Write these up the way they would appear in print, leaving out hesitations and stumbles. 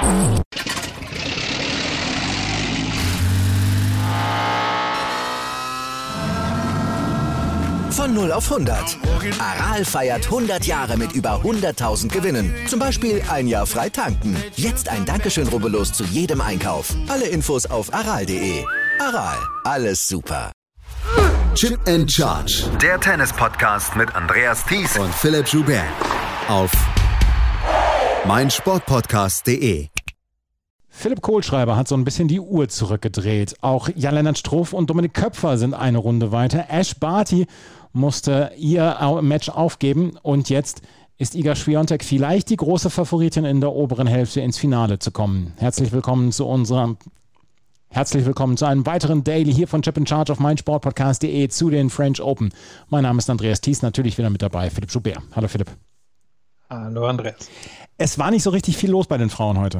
Von 0 auf 100. Aral feiert 100 Jahre mit über 100.000 Gewinnen. Zum Beispiel ein Jahr frei tanken. Jetzt ein Dankeschön, rubbellos zu jedem Einkauf. Alle Infos auf aral.de. Aral, alles super. Chip and Charge. Der Tennis-Podcast mit Andreas Thies und Philipp Joubert. Auf meinsportpodcast.de. Philipp Kohlschreiber hat so ein bisschen die Uhr zurückgedreht. Auch Jan-Lennart Struff und Dominik Köpfer sind eine Runde weiter. Ash Barty musste ihr Match aufgeben und jetzt ist Iga Swiatek vielleicht die große Favoritin in der oberen Hälfte ins Finale zu kommen. Herzlich willkommen zu einem weiteren Daily hier von Chip in Charge auf meinsportpodcast.de zu den French Open. Mein Name ist Andreas Thies, natürlich wieder mit dabei, Philipp Joubert. Hallo Philipp. Hallo Andreas. Es war nicht so richtig viel los bei den Frauen heute.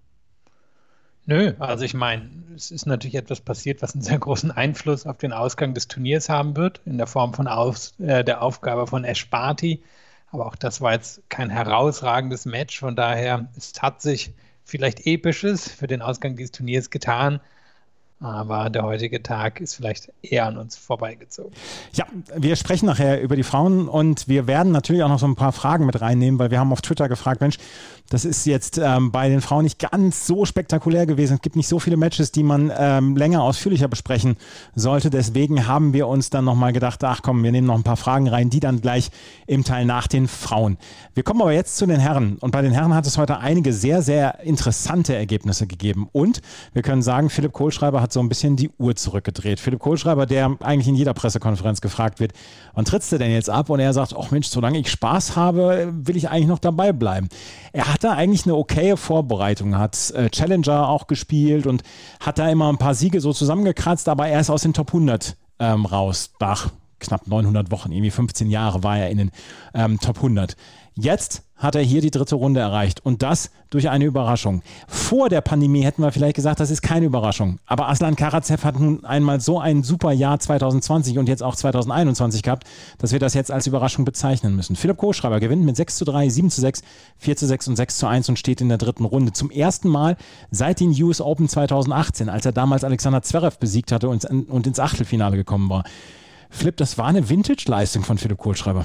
Nö, also ich meine, es ist natürlich etwas passiert, was einen sehr großen Einfluss auf den Ausgang des Turniers haben wird, in der Form von der Aufgabe von Ash Barty. Aber auch das war jetzt kein herausragendes Match, von daher, es hat sich vielleicht Episches für den Ausgang dieses Turniers getan. Aber der heutige Tag ist vielleicht eher an uns vorbeigezogen. Ja, wir sprechen nachher über die Frauen und wir werden natürlich auch noch so ein paar Fragen mit reinnehmen, weil wir haben auf Twitter gefragt, Mensch, das ist jetzt bei den Frauen nicht ganz so spektakulär gewesen. Es gibt nicht so viele Matches, die man länger ausführlicher besprechen sollte. Deswegen haben wir uns dann nochmal gedacht, ach komm, wir nehmen noch ein paar Fragen rein, die dann gleich im Teil nach den Frauen. Wir kommen aber jetzt zu den Herren. Und bei den Herren hat es heute einige sehr, sehr interessante Ergebnisse gegeben. Und wir können sagen, Philipp Kohlschreiber hat so ein bisschen die Uhr zurückgedreht. Philipp Kohlschreiber, der eigentlich in jeder Pressekonferenz gefragt wird, wann trittst du denn jetzt ab? Und er sagt, ach Mensch, solange ich Spaß habe, will ich eigentlich noch dabei bleiben. Er hat da eigentlich eine okaye Vorbereitung, hat Challenger auch gespielt und hat da immer ein paar Siege so zusammengekratzt, aber er ist aus den Top 100 raus. Nach knapp 900 Wochen, irgendwie 15 Jahre war er in den Top 100. Jetzt hat er hier die dritte Runde erreicht und das durch eine Überraschung. Vor der Pandemie hätten wir vielleicht gesagt, das ist keine Überraschung. Aber Aslan Karatsev hat nun einmal so ein super Jahr 2020 und jetzt auch 2021 gehabt, dass wir das jetzt als Überraschung bezeichnen müssen. Philipp Kohlschreiber gewinnt mit 6:3, 7:6, 4:6 und 6:1 und steht in der dritten Runde. Zum ersten Mal seit den US Open 2018, als er damals Alexander Zverev besiegt hatte und ins Achtelfinale gekommen war. Philipp, das war eine Vintage-Leistung von Philipp Kohlschreiber.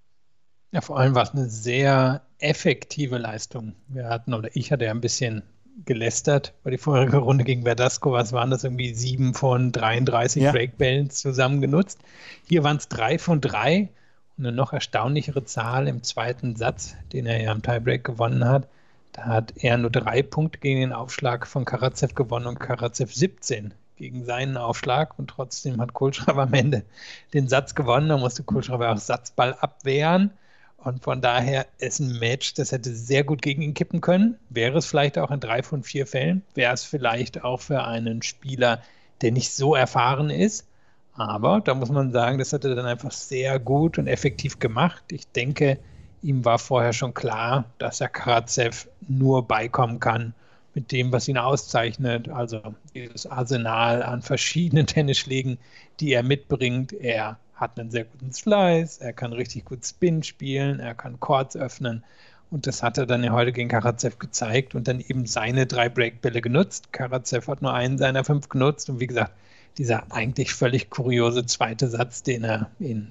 Ja, vor allem war es eine sehr effektive Leistung. Ich hatte ja ein bisschen gelästert bei die vorherige Runde gegen Verdasco. Was waren das? Irgendwie 7 von 33 Breakbällen zusammen genutzt. Hier waren es 3 von 3 und eine noch erstaunlichere Zahl im zweiten Satz, den er ja im Tiebreak gewonnen hat. Da hat er nur 3 Punkte gegen den Aufschlag von Karatsev gewonnen und Karatsev 17 gegen seinen Aufschlag und trotzdem hat Kohlschreiber am Ende den Satz gewonnen. Da musste Kohlschreiber auch Satzball abwehren. Und von daher ist ein Match, das hätte sehr gut gegen ihn kippen können. Wäre es vielleicht auch in 3 von 4 Fällen. Wäre es vielleicht auch für einen Spieler, der nicht so erfahren ist. Aber da muss man sagen, das hat er dann einfach sehr gut und effektiv gemacht. Ich denke, ihm war vorher schon klar, dass er Karatsev nur beikommen kann mit dem, was ihn auszeichnet. Also dieses Arsenal an verschiedenen Tennisschlägen, die er mitbringt. Er hat einen sehr guten Slice, er kann richtig gut Spin spielen, er kann Courts öffnen und das hat er dann ja heute gegen Karatsev gezeigt und dann eben seine 3 Breakbälle genutzt. Karatsev hat nur einen seiner 5 genutzt und wie gesagt, dieser eigentlich völlig kuriose zweite Satz, den er in,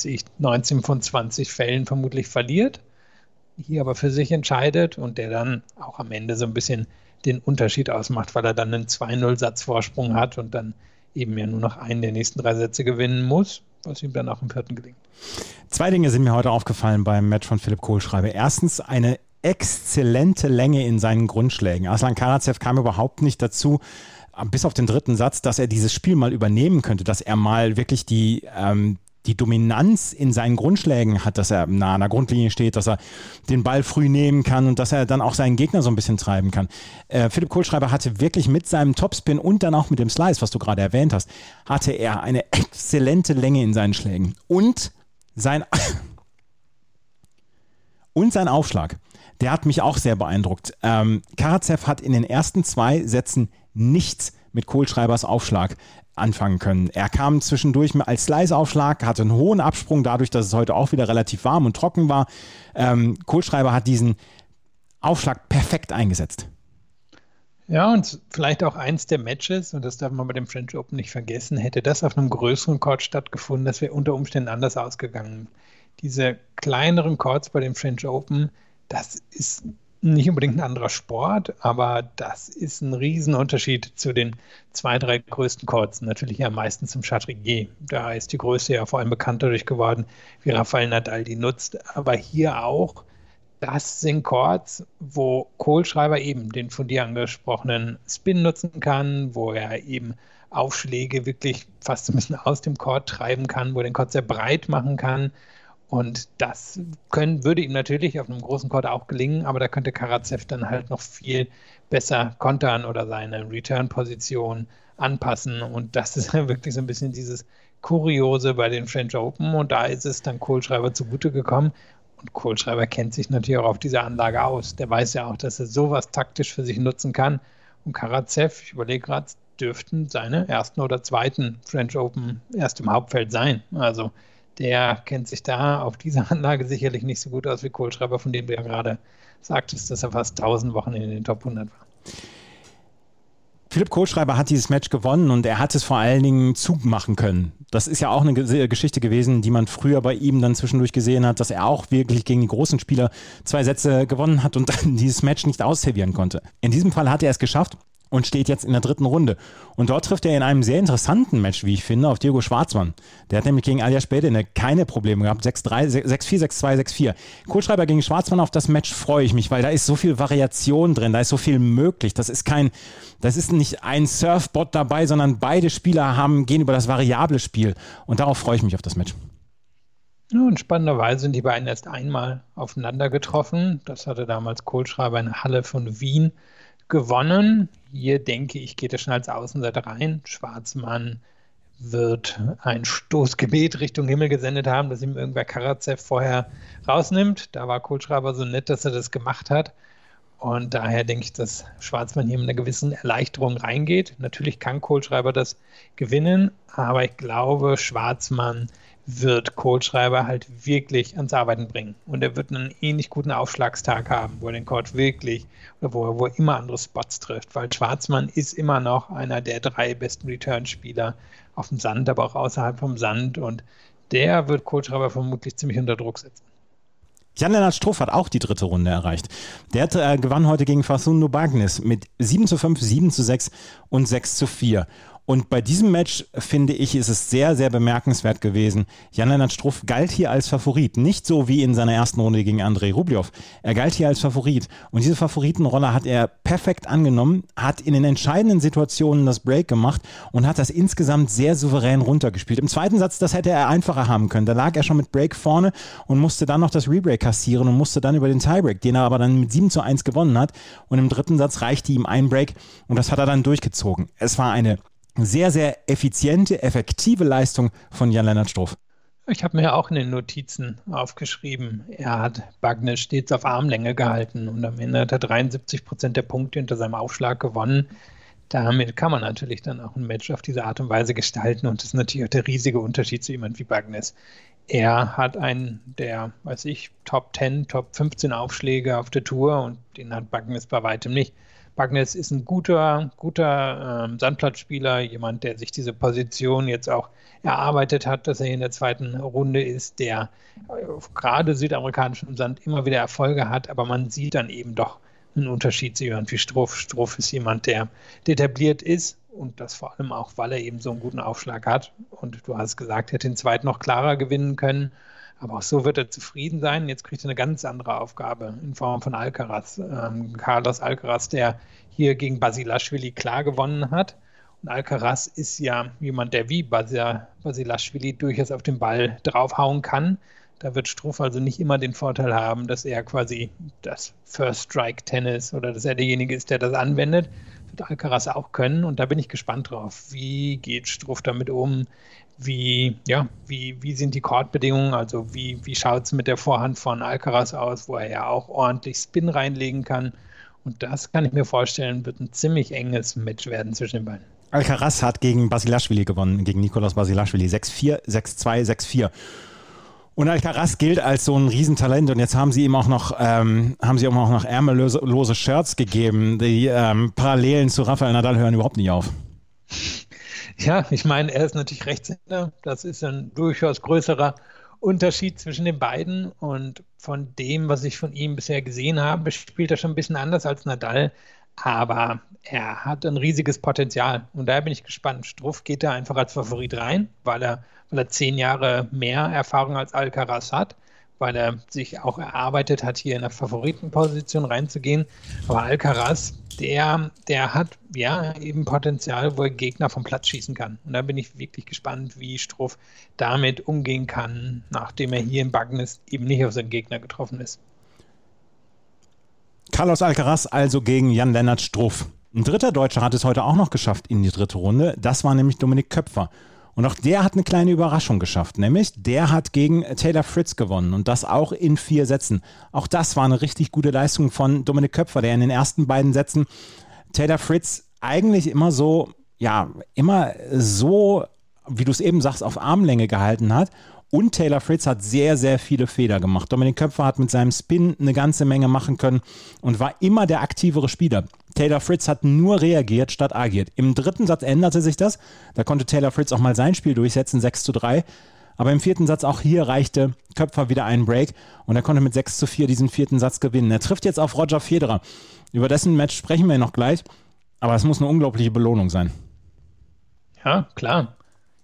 19 von 20 Fällen vermutlich verliert, hier aber für sich entscheidet und der dann auch am Ende so ein bisschen den Unterschied ausmacht, weil er dann einen 2-0-Satz-Vorsprung hat und dann eben ja nur noch einen der nächsten 3 Sätze gewinnen muss, was ihm dann auch im 4. gelingt. 2 Dinge sind mir heute aufgefallen beim Match von Philipp Kohlschreiber. Erstens eine exzellente Länge in seinen Grundschlägen. Aslan Karatsev kam überhaupt nicht dazu, bis auf den dritten Satz, dass er dieses Spiel mal übernehmen könnte, dass er mal wirklich die Dominanz in seinen Grundschlägen hat, dass er nah an der Grundlinie steht, dass er den Ball früh nehmen kann und dass er dann auch seinen Gegner so ein bisschen treiben kann. Philipp Kohlschreiber hatte wirklich mit seinem Topspin und dann auch mit dem Slice, was du gerade erwähnt hast, hatte er eine exzellente Länge in seinen Schlägen. Und sein Aufschlag, der hat mich auch sehr beeindruckt. Karatsev hat in den ersten 2 Sätzen nichts mit Kohlschreibers Aufschlag anfangen können. Er kam zwischendurch als Slice-Aufschlag, hatte einen hohen Absprung, dadurch, dass es heute auch wieder relativ warm und trocken war. Kohlschreiber hat diesen Aufschlag perfekt eingesetzt. Ja, und vielleicht auch eins der Matches, und das darf man bei dem French Open nicht vergessen, hätte das auf einem größeren Court stattgefunden, das wäre unter Umständen anders ausgegangen. Diese kleineren Courts bei dem French Open, das ist nicht unbedingt ein anderer Sport, aber das ist ein Riesenunterschied zu den 2, 3 größten Courts. Natürlich ja meistens zum Chatrier. Da ist die Größe ja vor allem bekannt dadurch geworden, wie Rafael Nadal die nutzt. Aber hier auch, das sind Courts, wo Kohlschreiber eben den von dir angesprochenen Spin nutzen kann, wo er eben Aufschläge wirklich fast ein bisschen aus dem Court treiben kann, wo er den Court sehr breit machen kann. Und das würde ihm natürlich auf einem großen Court auch gelingen, aber da könnte Karatsev dann halt noch viel besser kontern oder seine Return-Position anpassen. Und das ist wirklich so ein bisschen dieses Kuriose bei den French Open. Und da ist es dann Kohlschreiber zugute gekommen. Und Kohlschreiber kennt sich natürlich auch auf dieser Anlage aus. Der weiß ja auch, dass er sowas taktisch für sich nutzen kann. Und Karatsev, ich überlege gerade, dürften seine ersten oder zweiten French Open erst im Hauptfeld sein. Also der kennt sich da auf dieser Anlage sicherlich nicht so gut aus wie Kohlschreiber, von dem du ja gerade sagtest, dass er fast 1000 Wochen in den Top 100 war. Philipp Kohlschreiber hat dieses Match gewonnen und er hat es vor allen Dingen zumachen können. Das ist ja auch eine Geschichte gewesen, die man früher bei ihm dann zwischendurch gesehen hat, dass er auch wirklich gegen die großen Spieler 2 Sätze gewonnen hat und dann dieses Match nicht ausservieren konnte. In diesem Fall hat er es geschafft und steht jetzt in der 3. Runde. Und dort trifft er in einem sehr interessanten Match, wie ich finde, auf Diego Schwartzmann. Der hat nämlich gegen Aljaž Bedene keine Probleme gehabt. 6-3, 6-4, 6-2, 6-4. Kohlschreiber gegen Schwartzmann, auf das Match freue ich mich, weil da ist so viel Variation drin, da ist so viel möglich. Das ist nicht ein Surfbot dabei, sondern beide Spieler gehen über das variable Spiel. Und darauf freue ich mich auf das Match. Ja, und spannenderweise sind die beiden erst einmal aufeinander getroffen. Das hatte damals Kohlschreiber in der Halle von Wien gewonnen. Hier denke ich, geht er schon als Außenseiter rein. Schwartzmann wird ein Stoßgebet Richtung Himmel gesendet haben, dass ihm irgendwer Karatsev vorher rausnimmt. Da war Kohlschreiber so nett, dass er das gemacht hat. Und daher denke ich, dass Schwartzmann hier mit einer gewissen Erleichterung reingeht. Natürlich kann Kohlschreiber das gewinnen, aber ich glaube, Schwartzmann wird Kohlschreiber halt wirklich ans Arbeiten bringen. Und er wird einen ähnlich guten Aufschlagstag haben, wo er den Court wirklich, oder wo er immer andere Spots trifft, weil Schwartzmann ist immer noch einer der 3 besten Return-Spieler auf dem Sand, aber auch außerhalb vom Sand. Und der wird Kohlschreiber vermutlich ziemlich unter Druck setzen. Jan-Lennart Struff hat auch die 3. Runde erreicht. Der gewann heute gegen Facundo Bagnis mit 7-5, 7-6 und 6-4. Und bei diesem Match, finde ich, ist es sehr, sehr bemerkenswert gewesen. Jan-Lennart Struff galt hier als Favorit. Nicht so wie in seiner ersten Runde gegen Andrei Rublev. Er galt hier als Favorit. Und diese Favoritenrolle hat er perfekt angenommen, hat in den entscheidenden Situationen das Break gemacht und hat das insgesamt sehr souverän runtergespielt. Im zweiten Satz, das hätte er einfacher haben können. Da lag er schon mit Break vorne und musste dann noch das Rebreak kassieren und musste dann über den Tiebreak, den er aber dann mit 7-1 gewonnen hat. Und im 3. Satz reichte ihm ein Break und das hat er dann durchgezogen. Es war eine sehr, sehr effiziente, effektive Leistung von Jan-Lennart Struff. Ich habe mir auch in den Notizen aufgeschrieben, er hat Bagnis stets auf Armlänge gehalten und am Ende hat er 73% der Punkte hinter seinem Aufschlag gewonnen. Damit kann man natürlich dann auch ein Match auf diese Art und Weise gestalten und das ist natürlich auch der riesige Unterschied zu jemand wie Bagnis. Er hat einen der, Top 10, Top 15 Aufschläge auf der Tour und den hat Bagnis bei weitem nicht. Bagnis ist ein guter Sandplatzspieler, jemand, der sich diese Position jetzt auch erarbeitet hat, dass er in der 2. Runde ist, der gerade südamerikanischem Sand immer wieder Erfolge hat, aber man sieht dann eben doch einen Unterschied zu jemand wie Struff. Struff ist jemand, der etabliert ist und das vor allem auch, weil er eben so einen guten Aufschlag hat. Und du hast gesagt, er hätte den 2. noch klarer gewinnen können. Aber auch so wird er zufrieden sein. Jetzt kriegt er eine ganz andere Aufgabe in Form von Alcaraz. Carlos Alcaraz, der hier gegen Basilashvili klar gewonnen hat. Und Alcaraz ist ja jemand, der wie Basilashvili durchaus auf den Ball draufhauen kann. Da wird Struff also nicht immer den Vorteil haben, dass er quasi das First-Strike-Tennis oder dass er derjenige ist, der das anwendet. Das wird Alcaraz auch können und da bin ich gespannt drauf. Wie geht Struff damit um? Wie sind die Courtbedingungen? Also wie schaut es mit der Vorhand von Alcaraz aus, wo er ja auch ordentlich Spin reinlegen kann? Und das kann ich mir vorstellen, wird ein ziemlich enges Match werden zwischen den beiden. Alcaraz hat gegen Basilashvili gewonnen, gegen Nicolas Basilashvili. 6-4, 6-2, 6-4. Und Alcaraz gilt als so ein Riesentalent und jetzt haben sie ihm auch noch, ärmellose Shirts gegeben. Die Parallelen zu Rafael Nadal hören überhaupt nicht auf. Ja, ich meine, er ist natürlich Rechtshänder. Das ist ein durchaus größerer Unterschied zwischen den beiden. Und von dem, was ich von ihm bisher gesehen habe, spielt er schon ein bisschen anders als Nadal. Aber er hat ein riesiges Potenzial. Und daher bin ich gespannt. Struff geht da einfach als Favorit rein, weil er 10 Jahre mehr Erfahrung als Alcaraz hat, weil er sich auch erarbeitet hat, hier in der Favoritenposition reinzugehen. Aber Alcaraz, der hat ja eben Potenzial, wo er Gegner vom Platz schießen kann. Und da bin ich wirklich gespannt, wie Struff damit umgehen kann, nachdem er hier in Bagnes eben nicht auf seinen Gegner getroffen ist. Carlos Alcaraz also gegen Jan-Lennart Struff. Ein dritter Deutscher hat es heute auch noch geschafft in die dritte Runde. Das war nämlich Dominik Köpfer. Und auch der hat eine kleine Überraschung geschafft, nämlich der hat gegen Taylor Fritz gewonnen und das auch in 4 Sätzen. Auch das war eine richtig gute Leistung von Dominik Köpfer, der in den ersten beiden Sätzen Taylor Fritz eigentlich immer so, wie du es eben sagst, auf Armlänge gehalten hat. Und Taylor Fritz hat sehr, sehr viele Fehler gemacht. Dominik Köpfer hat mit seinem Spin eine ganze Menge machen können und war immer der aktivere Spieler. Taylor Fritz hat nur reagiert statt agiert. Im dritten Satz änderte sich das. Da konnte Taylor Fritz auch mal sein Spiel durchsetzen, 6:3. Aber im vierten Satz auch hier reichte Köpfer wieder einen Break und er konnte mit 6:4 diesen vierten Satz gewinnen. Er trifft jetzt auf Roger Federer. Über dessen Match sprechen wir noch gleich. Aber es muss eine unglaubliche Belohnung sein. Ja, klar.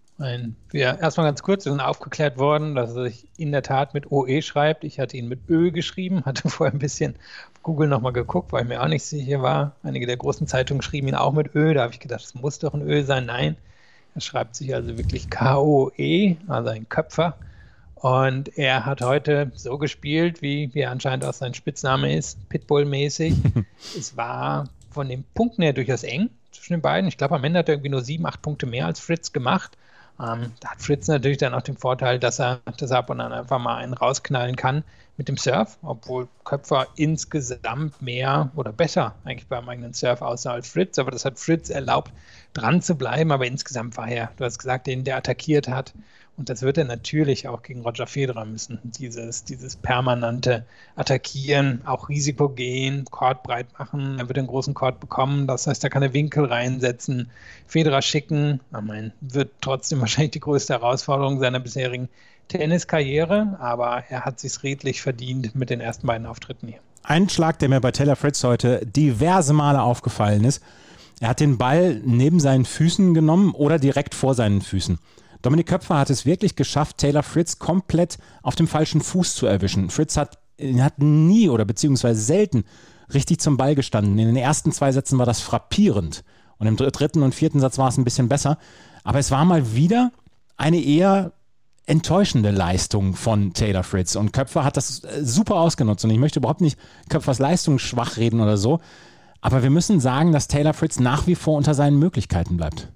Erstmal ganz kurz, wir sind aufgeklärt worden, dass er sich in der Tat mit OE schreibt. Ich hatte ihn mit Ö geschrieben, hatte vorher ein bisschen auf Google nochmal geguckt, weil ich mir auch nicht sicher war. Einige der großen Zeitungen schrieben ihn auch mit Ö. Da habe ich gedacht, das muss doch ein Ö sein. Nein, er schreibt sich also wirklich K-O-E, also ein Köpfer. Und er hat heute so gespielt, wie er anscheinend auch sein Spitzname ist, Pitbull-mäßig. Es war von den Punkten her durchaus eng zwischen den beiden. Ich glaube, am Ende hat er irgendwie nur 7-8 Punkte mehr als Fritz gemacht. Da hat Fritz natürlich dann auch den Vorteil, dass er ab und an einfach mal einen rausknallen kann mit dem Surf, obwohl Köpfer insgesamt mehr oder besser eigentlich beim eigenen Surf aussah als Fritz, aber das hat Fritz erlaubt, dran zu bleiben, aber insgesamt war er, du hast gesagt, der attackiert hat und das wird er natürlich auch gegen Roger Federer müssen, dieses permanente Attackieren, auch Risiko gehen, Court breit machen, er wird einen großen Court bekommen, das heißt, er kann eine Winkel reinsetzen, Federer schicken, wird trotzdem wahrscheinlich die größte Herausforderung seiner bisherigen Tenniskarriere, aber er hat sich's redlich verdient mit den ersten beiden Auftritten hier. Ein Schlag, der mir bei Taylor Fritz heute diverse Male aufgefallen ist, er hat den Ball neben seinen Füßen genommen oder direkt vor seinen Füßen. Dominik Köpfer hat es wirklich geschafft, Taylor Fritz komplett auf dem falschen Fuß zu erwischen. Fritz hat nie oder beziehungsweise selten richtig zum Ball gestanden. In den ersten 2 Sätzen war das frappierend und im dritten und vierten Satz war es ein bisschen besser. Aber es war mal wieder eine eher enttäuschende Leistung von Taylor Fritz und Köpfer hat das super ausgenutzt und ich möchte überhaupt nicht Köpfers Leistung schwach reden oder so, aber wir müssen sagen, dass Taylor Fritz nach wie vor unter seinen Möglichkeiten bleibt.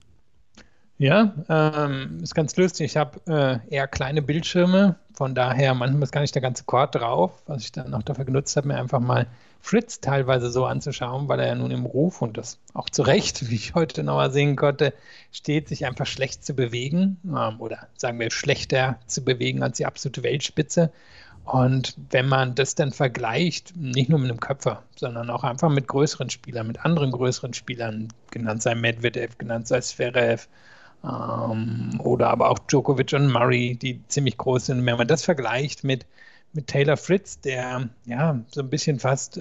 Ja, ist ganz lustig. Ich habe eher kleine Bildschirme, von daher manchmal ist gar nicht der ganze Court drauf, was ich dann noch dafür genutzt habe, mir einfach mal Fritz teilweise so anzuschauen, weil er ja nun im Ruf und das auch zu Recht, wie ich heute nochmal sehen konnte, steht, sich einfach schlecht zu bewegen oder sagen wir schlechter zu bewegen als die absolute Weltspitze. Und wenn man das dann vergleicht, nicht nur mit einem Köpfer, sondern auch einfach mit größeren Spielern, mit anderen größeren Spielern, genannt sei Medvedev, genannt sei Zverev, oder aber auch Djokovic und Murray, die ziemlich groß sind. Wenn man das vergleicht mit Taylor Fritz, der ja so ein bisschen fast,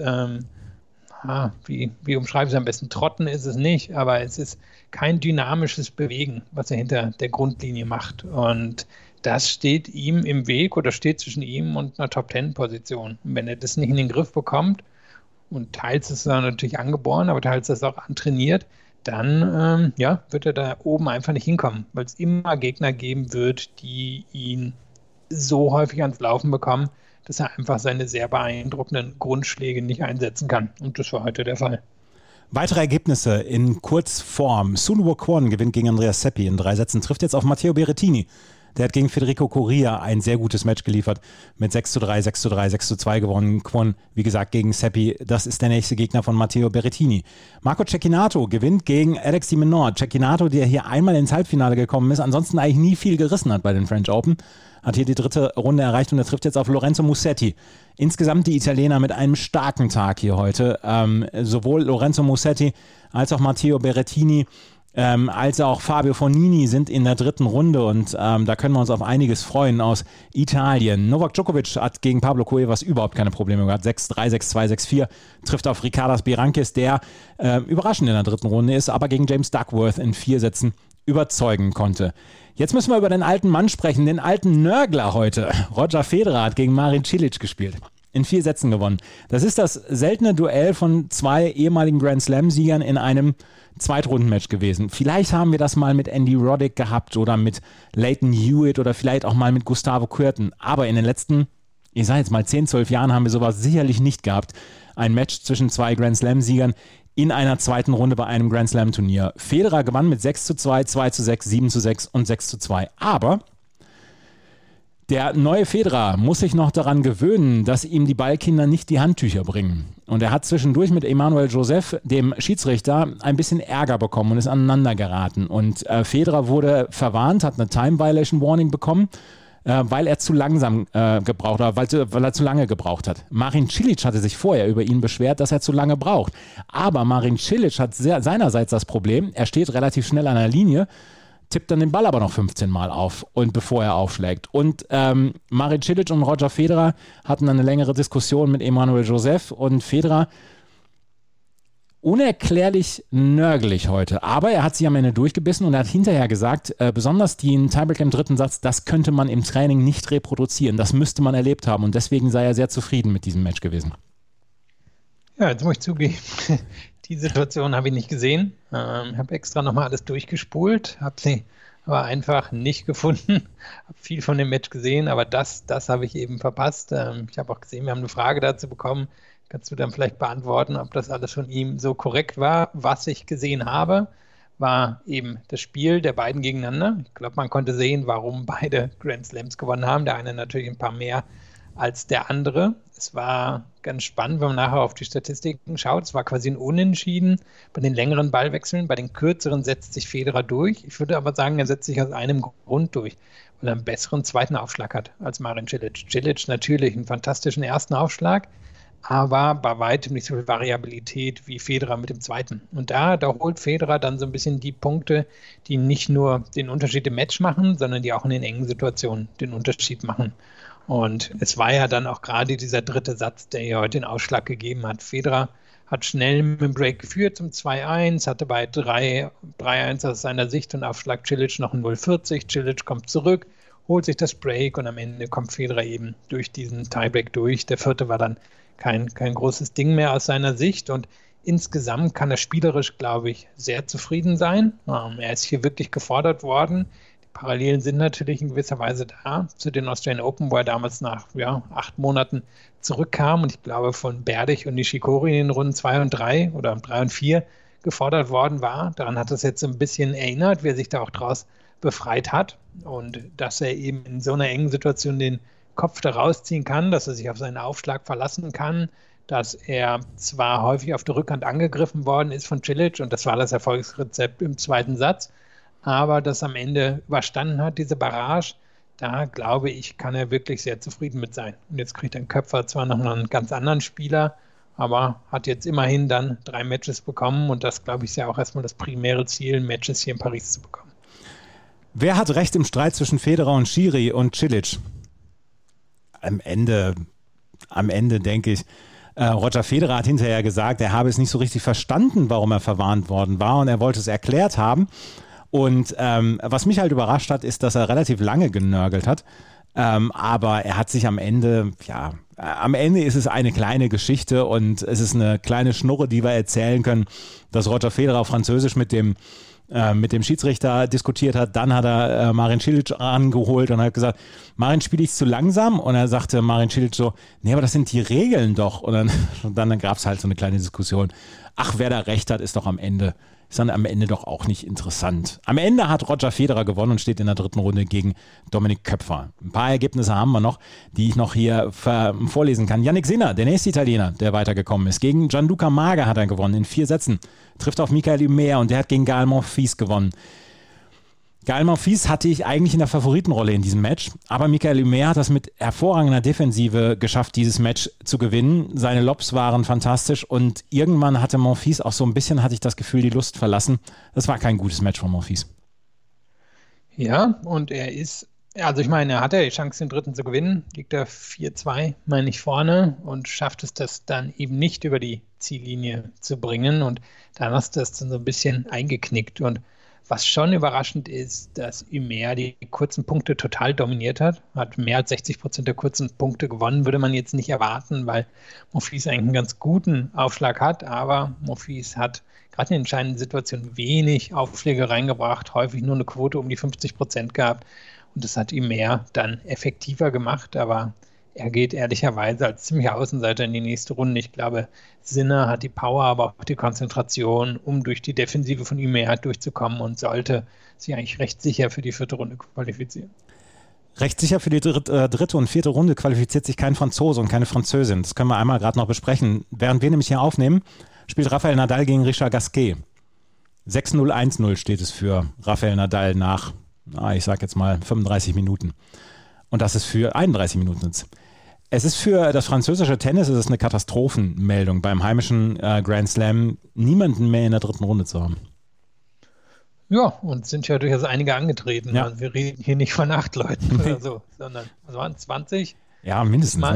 wie umschreibe ich es am besten, Trotten ist es nicht, aber es ist kein dynamisches Bewegen, was er hinter der Grundlinie macht. Und das steht ihm im Weg oder steht zwischen ihm und einer Top-10-Position. Und wenn er das nicht in den Griff bekommt, und teils ist er natürlich angeboren, aber teils ist er auch antrainiert, dann wird er da oben einfach nicht hinkommen, weil es immer Gegner geben wird, die ihn so häufig ans Laufen bekommen, dass er einfach seine sehr beeindruckenden Grundschläge nicht einsetzen kann. Und das war heute der Fall. Weitere Ergebnisse in Kurzform. Sun Woo-Kwon gewinnt gegen Andreas Seppi in 3 Sätzen, trifft jetzt auf Matteo Berrettini. Der hat gegen Federico Coria ein sehr gutes Match geliefert, mit 6:3, 6:3, 6:2 gewonnen. Kwon, wie gesagt, gegen Seppi, das ist der nächste Gegner von Matteo Berrettini. Marco Cecchinato gewinnt gegen Alex de Minaur. Cecchinato, der hier einmal ins Halbfinale gekommen ist, ansonsten eigentlich nie viel gerissen hat bei den French Open. hat hier die 3. Runde erreicht und er trifft jetzt auf Lorenzo Musetti. Insgesamt die Italiener mit einem starken Tag hier heute. Sowohl Lorenzo Musetti als auch Matteo Berrettini als auch Fabio Fognini sind in der 3. Runde und da können wir uns auf einiges freuen aus Italien. Novak Djokovic hat gegen Pablo Cuevas überhaupt keine Probleme gehabt. 6-3, 6-2, 6-4, trifft auf Ricardas Berankis, der überraschend in der 3. Runde ist, aber gegen James Duckworth in 4 Sätzen überzeugen konnte. Jetzt müssen wir über den alten Mann sprechen, den alten Nörgler heute. Roger Federer hat gegen Marin Cilic gespielt. In 4 Sätzen gewonnen. Das ist das seltene Duell von 2 ehemaligen Grand Slam-Siegern in einem Zweitrundenmatch gewesen. Vielleicht haben wir das mal mit Andy Roddick gehabt oder mit Leighton Hewitt oder vielleicht auch mal mit Gustavo Kuerten. Aber in den letzten, ich sage jetzt mal 10, 12 Jahren haben wir sowas sicherlich nicht gehabt. Ein Match zwischen 2 Grand Slam-Siegern in einer 2. Runde bei einem Grand Slam-Turnier. Federer gewann mit 6-2, 2-6, 7-6 und 6-2. Aber der neue Federer muss sich noch daran gewöhnen, dass ihm die Ballkinder nicht die Handtücher bringen. Und er hat zwischendurch mit Emmanuel Joseph, dem Schiedsrichter, ein bisschen Ärger bekommen und ist aneinander geraten. Und Federer wurde verwarnt, hat eine Time Violation Warning bekommen, weil er zu langsam gebraucht hat, weil er zu lange gebraucht hat. Marin Cilic hatte sich vorher über ihn beschwert, dass er zu lange braucht. Aber Marin Cilic hat seinerseits das Problem, er steht relativ schnell an der Linie, tippt dann den Ball aber noch 15 Mal auf und bevor er aufschlägt. Und Marin Cilic und Roger Federer hatten eine längere Diskussion mit Emmanuel Joseph und Federer unerklärlich nörgelig heute. Aber er hat sich am Ende durchgebissen und er hat hinterher gesagt, besonders den Tiebreak im 3. Satz, das könnte man im Training nicht reproduzieren. Das müsste man erlebt haben und deswegen sei er sehr zufrieden mit diesem Match gewesen. Ja, jetzt muss ich zugeben, die Situation habe ich nicht gesehen. Ich habe extra nochmal alles durchgespult, habe sie aber einfach nicht gefunden. Habe viel von dem Match gesehen, aber das habe ich eben verpasst. Ich habe auch gesehen, wir haben eine Frage dazu bekommen. Kannst du dann vielleicht beantworten, ob das alles von ihm so korrekt war? Was ich gesehen habe, war eben das Spiel der beiden gegeneinander. Ich glaube, man konnte sehen, warum beide Grand Slams gewonnen haben. Der eine natürlich ein paar mehr als der andere. Es war ganz spannend, wenn man nachher auf die Statistiken schaut. Es war quasi ein Unentschieden bei den längeren Ballwechseln. Bei den kürzeren setzt sich Federer durch. Ich würde aber sagen, er setzt sich aus einem Grund durch, weil er einen besseren 2. Aufschlag hat als Marin Cilic. Cilic natürlich einen fantastischen 1. Aufschlag, aber bei weitem nicht so viel Variabilität wie Federer mit dem 2. Und da holt Federer dann so ein bisschen die Punkte, die nicht nur den Unterschied im Match machen, sondern die auch in den engen Situationen den Unterschied machen. Und es war ja dann auch gerade dieser 3. Satz, der ja heute den Ausschlag gegeben hat. Federer hat schnell mit dem Break geführt zum 2-1, hatte bei 3-1 aus seiner Sicht und Aufschlag Cilic noch ein 0,40. Cilic kommt zurück, holt sich das Break und am Ende kommt Federer eben durch diesen Tiebreak durch. Der 4. war dann kein großes Ding mehr aus seiner Sicht und insgesamt kann er spielerisch, glaube ich, sehr zufrieden sein. Er ist hier wirklich gefordert worden. Parallelen sind natürlich in gewisser Weise da zu den Australian Open, wo er damals nach 8 Monaten zurückkam und ich glaube von Berdych und Nishikori in den Runden 2 und 3 oder 3 und 4 gefordert worden war. Daran hat es jetzt so ein bisschen erinnert, wie er sich da auch draus befreit hat und dass er eben in so einer engen Situation den Kopf da rausziehen kann, dass er sich auf seinen Aufschlag verlassen kann, dass er zwar häufig auf der Rückhand angegriffen worden ist von Cilic und das war das Erfolgsrezept im 2. Satz, aber das am Ende überstanden hat, diese Barrage, da glaube ich, kann er wirklich sehr zufrieden mit sein. Und jetzt kriegt ein Köpfer zwar noch einen ganz anderen Spieler, aber hat jetzt immerhin dann 3 Matches bekommen und das, glaube ich, ist ja auch erstmal das primäre Ziel, Matches hier in Paris zu bekommen. Wer hat recht im Streit zwischen Federer und Schiri und Cilic? Am Ende denke ich, Roger Federer hat hinterher gesagt, er habe es nicht so richtig verstanden, warum er verwarnt worden war und er wollte es erklärt haben. Und was mich halt überrascht hat, ist, dass er relativ lange genörgelt hat. Aber er hat sich am Ende ist es eine kleine Geschichte und es ist eine kleine Schnurre, die wir erzählen können, dass Roger Federer auf Französisch mit dem Schiedsrichter diskutiert hat. Dann hat er Marin Cilic angeholt und hat gesagt, Marin, spiele ich zu langsam? Und er sagte Marin Cilic so, nee, aber das sind die Regeln doch. Und dann gab es halt so eine kleine Diskussion. Ach, wer da recht hat, ist dann am Ende doch auch nicht interessant. Am Ende hat Roger Federer gewonnen und steht in der 3. Runde gegen Dominik Köpfer. Ein paar Ergebnisse haben wir noch, die ich noch hier vorlesen kann. Jannik Sinner, der nächste Italiener, der weitergekommen ist. Gegen Gianluca Maga hat er gewonnen in 4 Sätzen. Trifft auf Michael Ymer und der hat gegen Gael Monfils gewonnen. Gael Monfils hatte ich eigentlich in der Favoritenrolle in diesem Match, aber Mikael Ymer hat das mit hervorragender Defensive geschafft, dieses Match zu gewinnen. Seine Lobs waren fantastisch und irgendwann hatte Monfils auch so ein bisschen, hatte ich das Gefühl, die Lust verlassen. Das war kein gutes Match von Monfils. Ja, und er hatte die Chance, den dritten zu gewinnen, liegt er 4-2, meine ich, vorne und schafft es das dann eben nicht über die Ziellinie zu bringen und dann hast du das dann so ein bisschen eingeknickt und was schon überraschend ist, dass Ymer die kurzen Punkte total dominiert hat mehr als 60% der kurzen Punkte gewonnen, würde man jetzt nicht erwarten, weil Monfils eigentlich einen ganz guten Aufschlag hat, aber Monfils hat gerade in entscheidenden Situationen wenig Aufschläge reingebracht, häufig nur eine Quote um die 50% gehabt und das hat Ymer dann effektiver gemacht, aber er geht ehrlicherweise als ziemlicher Außenseiter in die nächste Runde. Ich glaube, Sinner hat die Power, aber auch die Konzentration, um durch die Defensive von Ymer durchzukommen und sollte sich eigentlich recht sicher für die 4. Runde qualifizieren. Recht sicher für die dritte und 4. Runde qualifiziert sich kein Franzose und keine Französin. Das können wir einmal gerade noch besprechen. Während wir nämlich hier aufnehmen, spielt Rafael Nadal gegen Richard Gasquet. 6-0, 1-0 steht es für Rafael Nadal nach, ich sag jetzt mal 35 Minuten. Und das ist für 31 Minuten. Es ist für das französische Tennis eine Katastrophenmeldung, beim heimischen Grand Slam niemanden mehr in der 3. Runde zu haben. Ja, und sind ja durchaus einige angetreten. Ja. Also wir reden hier nicht von 8 Leuten oder so, sondern was waren 20? Ja, mindestens. Mal. Ne?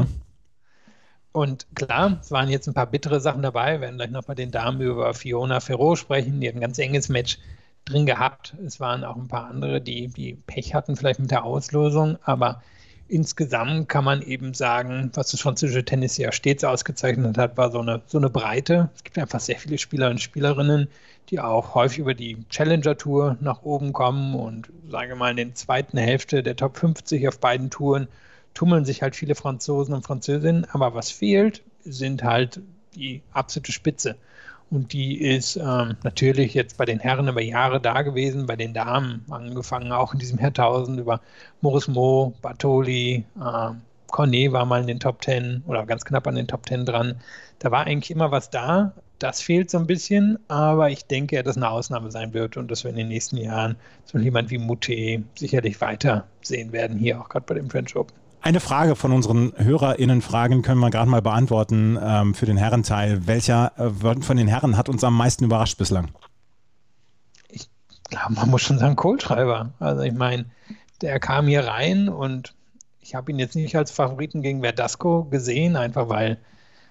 Und klar, es waren jetzt ein paar bittere Sachen dabei. Wir werden gleich noch bei den Damen über Fiona Ferro sprechen. Die hat ein ganz enges Match drin gehabt. Es waren auch ein paar andere, die Pech hatten vielleicht mit der Auslosung, aber insgesamt kann man eben sagen, was das französische Tennis ja stets ausgezeichnet hat, war so eine Breite. Es gibt einfach sehr viele Spieler und Spielerinnen, die auch häufig über die Challenger-Tour nach oben kommen und sage mal in der zweiten Hälfte der Top 50 auf beiden Touren tummeln sich halt viele Franzosen und Französinnen, aber was fehlt, sind halt die absolute Spitze. Und die ist natürlich jetzt bei den Herren über Jahre da gewesen, bei den Damen angefangen, auch in diesem Jahrtausend über Maurice Mo, Bartoli, Cornet war mal in den Top 10 oder ganz knapp an den Top 10 dran. Da war eigentlich immer was da. Das fehlt so ein bisschen, aber ich denke, dass eine Ausnahme sein wird und dass wir in den nächsten Jahren so jemand wie Moutet sicherlich weiter sehen werden, hier auch gerade bei dem French Open. Eine Frage von unseren HörerInnen-Fragen können wir gerade mal beantworten für den Herrenteil. Welcher von den Herren hat uns am meisten überrascht bislang? Ich glaube, man muss schon sagen Kohlschreiber. Also ich meine, der kam hier rein und ich habe ihn jetzt nicht als Favoriten gegen Verdasco gesehen, einfach weil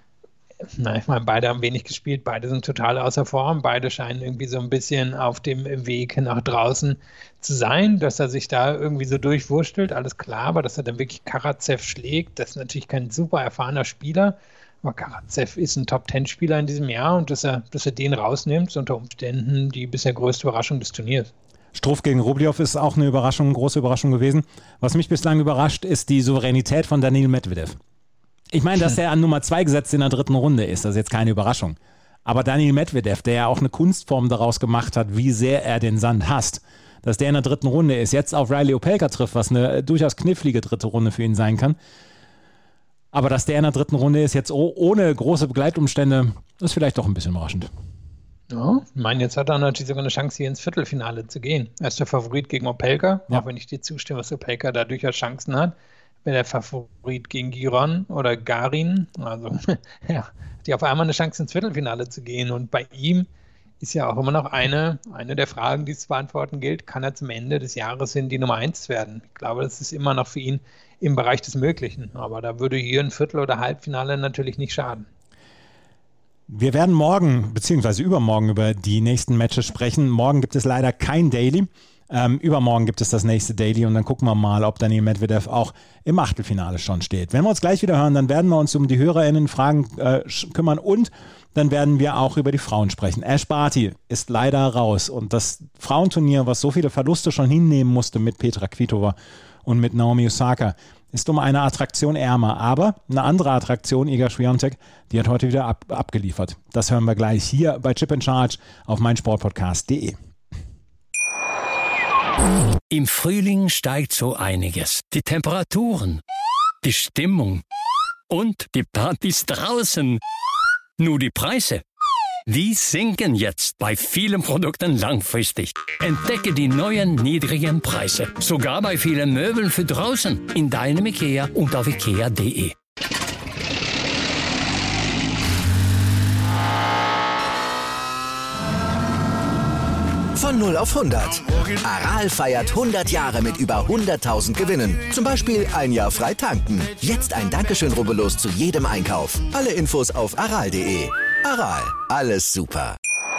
ich meine, beide haben wenig gespielt, beide sind total außer Form, beide scheinen irgendwie so ein bisschen auf dem Weg nach draußen zu sein, dass er sich da irgendwie so durchwurstelt, alles klar, aber dass er dann wirklich Karatsev schlägt, das ist natürlich kein super erfahrener Spieler, aber Karatsev ist ein Top-10-Spieler in diesem Jahr und dass er den rausnimmt, ist unter Umständen die bisher größte Überraschung des Turniers. Struff gegen Rublev ist auch eine große Überraschung gewesen. Was mich bislang überrascht, ist die Souveränität von Daniil Medvedev. Ich meine, dass er an Nummer 2 gesetzt in der 3. Runde ist, das ist jetzt keine Überraschung. Aber Daniil Medvedev, der ja auch eine Kunstform daraus gemacht hat, wie sehr er den Sand hasst, dass der in der 3. Runde ist, jetzt auf Riley Opelka trifft, was eine durchaus knifflige 3. Runde für ihn sein kann. Aber dass der in der 3. Runde ist, jetzt ohne große Begleitumstände, ist vielleicht doch ein bisschen überraschend. Ja, ich meine, jetzt hat er natürlich sogar eine Chance, hier ins Viertelfinale zu gehen. Er ist der Favorit gegen Opelka, ja. Auch wenn ich dir zustimme, dass Opelka da durchaus Chancen hat. Wäre der Favorit gegen Giron oder Garin, also ja, die auf einmal eine Chance ins Viertelfinale zu gehen. Und bei ihm ist ja auch immer noch eine der Fragen, die es zu beantworten gilt, kann er zum Ende des Jahres hin die Nummer 1 werden? Ich glaube, das ist immer noch für ihn im Bereich des Möglichen. Aber da würde hier ein Viertel- oder Halbfinale natürlich nicht schaden. Wir werden morgen bzw. übermorgen über die nächsten Matches sprechen. Morgen gibt es leider kein Daily. Übermorgen gibt es das nächste Daily und dann gucken wir mal, ob Daniil Medvedev auch im Achtelfinale schon steht. Wenn wir uns gleich wieder hören, dann werden wir uns um die HörerInnen-Fragen kümmern und dann werden wir auch über die Frauen sprechen. Ash Barty ist leider raus und das Frauenturnier, was so viele Verluste schon hinnehmen musste mit Petra Kvitova und mit Naomi Osaka, ist um eine Attraktion ärmer. Aber eine andere Attraktion, Iga Swiatek, die hat heute wieder abgeliefert. Das hören wir gleich hier bei Chip in Charge auf meinsportpodcast.de. Im Frühling steigt so einiges. Die Temperaturen, die Stimmung und die Partys draußen. Nur die Preise, Die sinken jetzt bei vielen Produkten langfristig. Entdecke die neuen niedrigen Preise. Sogar bei vielen Möbeln für draußen. In deinem IKEA und auf IKEA.de. Von 0 auf 100. Aral feiert 100 Jahre mit über 100.000 Gewinnen. Zum Beispiel ein Jahr frei tanken. Jetzt ein Dankeschön, rubbellos zu jedem Einkauf. Alle Infos auf aral.de. Aral, alles super.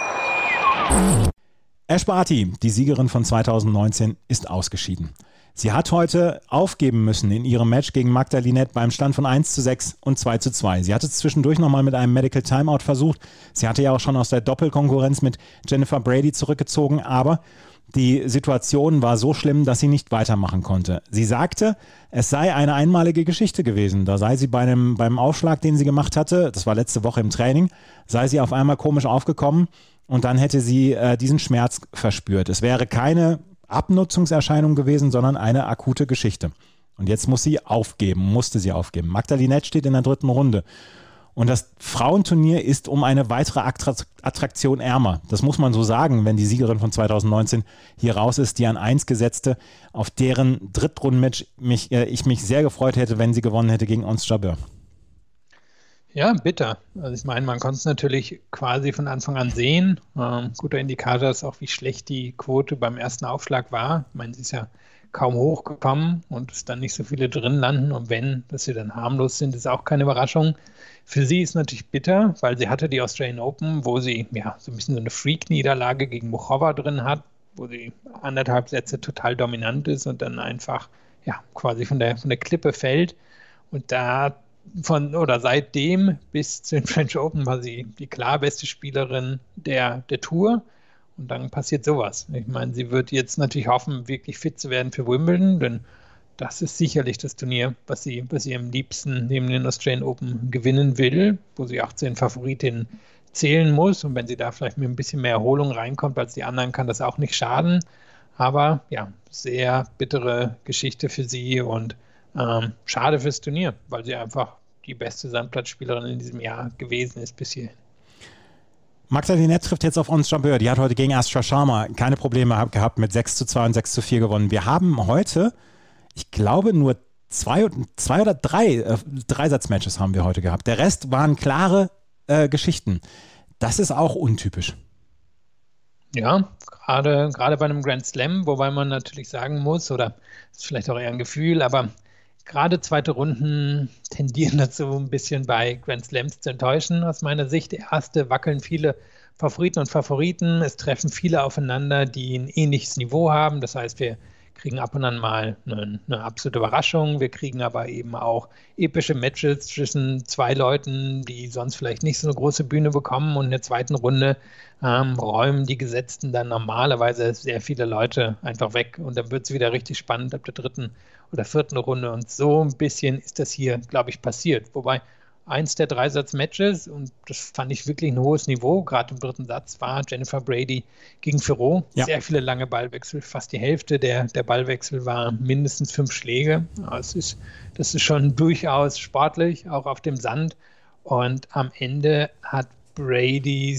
Ash Barty, die Siegerin von 2019, ist ausgeschieden. Sie hat heute aufgeben müssen in ihrem Match gegen Magda Linette beim Stand von 1:6 und 2:2. Sie hatte es zwischendurch nochmal mit einem Medical Timeout versucht. Sie hatte ja auch schon aus der Doppelkonkurrenz mit Jennifer Brady zurückgezogen, aber die Situation war so schlimm, dass sie nicht weitermachen konnte. Sie sagte, es sei eine einmalige Geschichte gewesen. Da sei sie beim Aufschlag, den sie gemacht hatte, das war letzte Woche im Training, sei sie auf einmal komisch aufgekommen und dann hätte sie diesen Schmerz verspürt. Es wäre keine Abnutzungserscheinung gewesen, sondern eine akute Geschichte. Und jetzt musste sie aufgeben. Magda Linette steht in der 3. Runde. Und das Frauenturnier ist um eine weitere Attraktion ärmer. Das muss man so sagen, wenn die Siegerin von 2019 hier raus ist, die an 1 gesetzte, auf deren Drittrundenmatch ich mich sehr gefreut hätte, wenn sie gewonnen hätte gegen Ons Jabeur. Ja, bitter. Also ich meine, man konnte es natürlich quasi von Anfang an sehen. Guter Indikator ist auch, wie schlecht die Quote beim ersten Aufschlag war. Ich meine, sie ist ja kaum hochgekommen und es dann nicht so viele drin landen. Und wenn, dass sie dann harmlos sind, ist auch keine Überraschung. Für sie ist natürlich bitter, weil sie hatte die Australian Open, wo sie ja so ein bisschen so eine Freak-Niederlage gegen Muchova drin hat, wo sie 1,5 Sätze total dominant ist und dann einfach ja quasi von der Klippe fällt. Und seitdem bis zu den French Open war sie die klar beste Spielerin der Tour. Und dann passiert sowas. Ich meine, sie wird jetzt natürlich hoffen, wirklich fit zu werden für Wimbledon, denn das ist sicherlich das Turnier, was sie am liebsten neben den Australian Open gewinnen will, wo sie auch zu den Favoritinnen zählen muss. Und wenn sie da vielleicht mit ein bisschen mehr Erholung reinkommt als die anderen, kann das auch nicht schaden. Aber ja, sehr bittere Geschichte für sie und schade fürs Turnier, weil sie einfach die beste Sandplatzspielerin in diesem Jahr gewesen ist bis hierhin. Magda Linette trifft jetzt auf Ons Jabeur. Die hat heute gegen Astra Sharma keine Probleme gehabt, mit 6:2 und 6:4 gewonnen. Wir haben heute, ich glaube, nur zwei oder drei Dreisatzmatches haben wir heute gehabt. Der Rest waren klare Geschichten. Das ist auch untypisch. Ja, gerade bei einem Grand Slam, wobei man natürlich sagen muss, oder ist vielleicht auch eher ein Gefühl, aber gerade zweite Runden tendieren dazu, ein bisschen bei Grand Slams zu enttäuschen, aus meiner Sicht. Der erste wackeln viele Favoriten und Favoriten. Es treffen viele aufeinander, die ein ähnliches Niveau haben. Das heißt, wir kriegen ab und an mal eine absolute Überraschung. Wir kriegen aber eben auch epische Matches zwischen zwei Leuten, die sonst vielleicht nicht so eine große Bühne bekommen. Und in der zweiten Runde räumen die Gesetzten dann normalerweise sehr viele Leute einfach weg. Und dann wird es wieder richtig spannend ab der 3. oder 4. Runde. Und so ein bisschen ist das hier, glaube ich, passiert. Wobei eins der Dreisatz-Matches, und das fand ich wirklich ein hohes Niveau, gerade im 3. Satz, war Jennifer Brady gegen Ferrot. Ja. Sehr viele lange Ballwechsel, fast die Hälfte der Ballwechsel war mindestens 5 Schläge. Das ist schon durchaus sportlich, auch auf dem Sand. Und am Ende hat Brady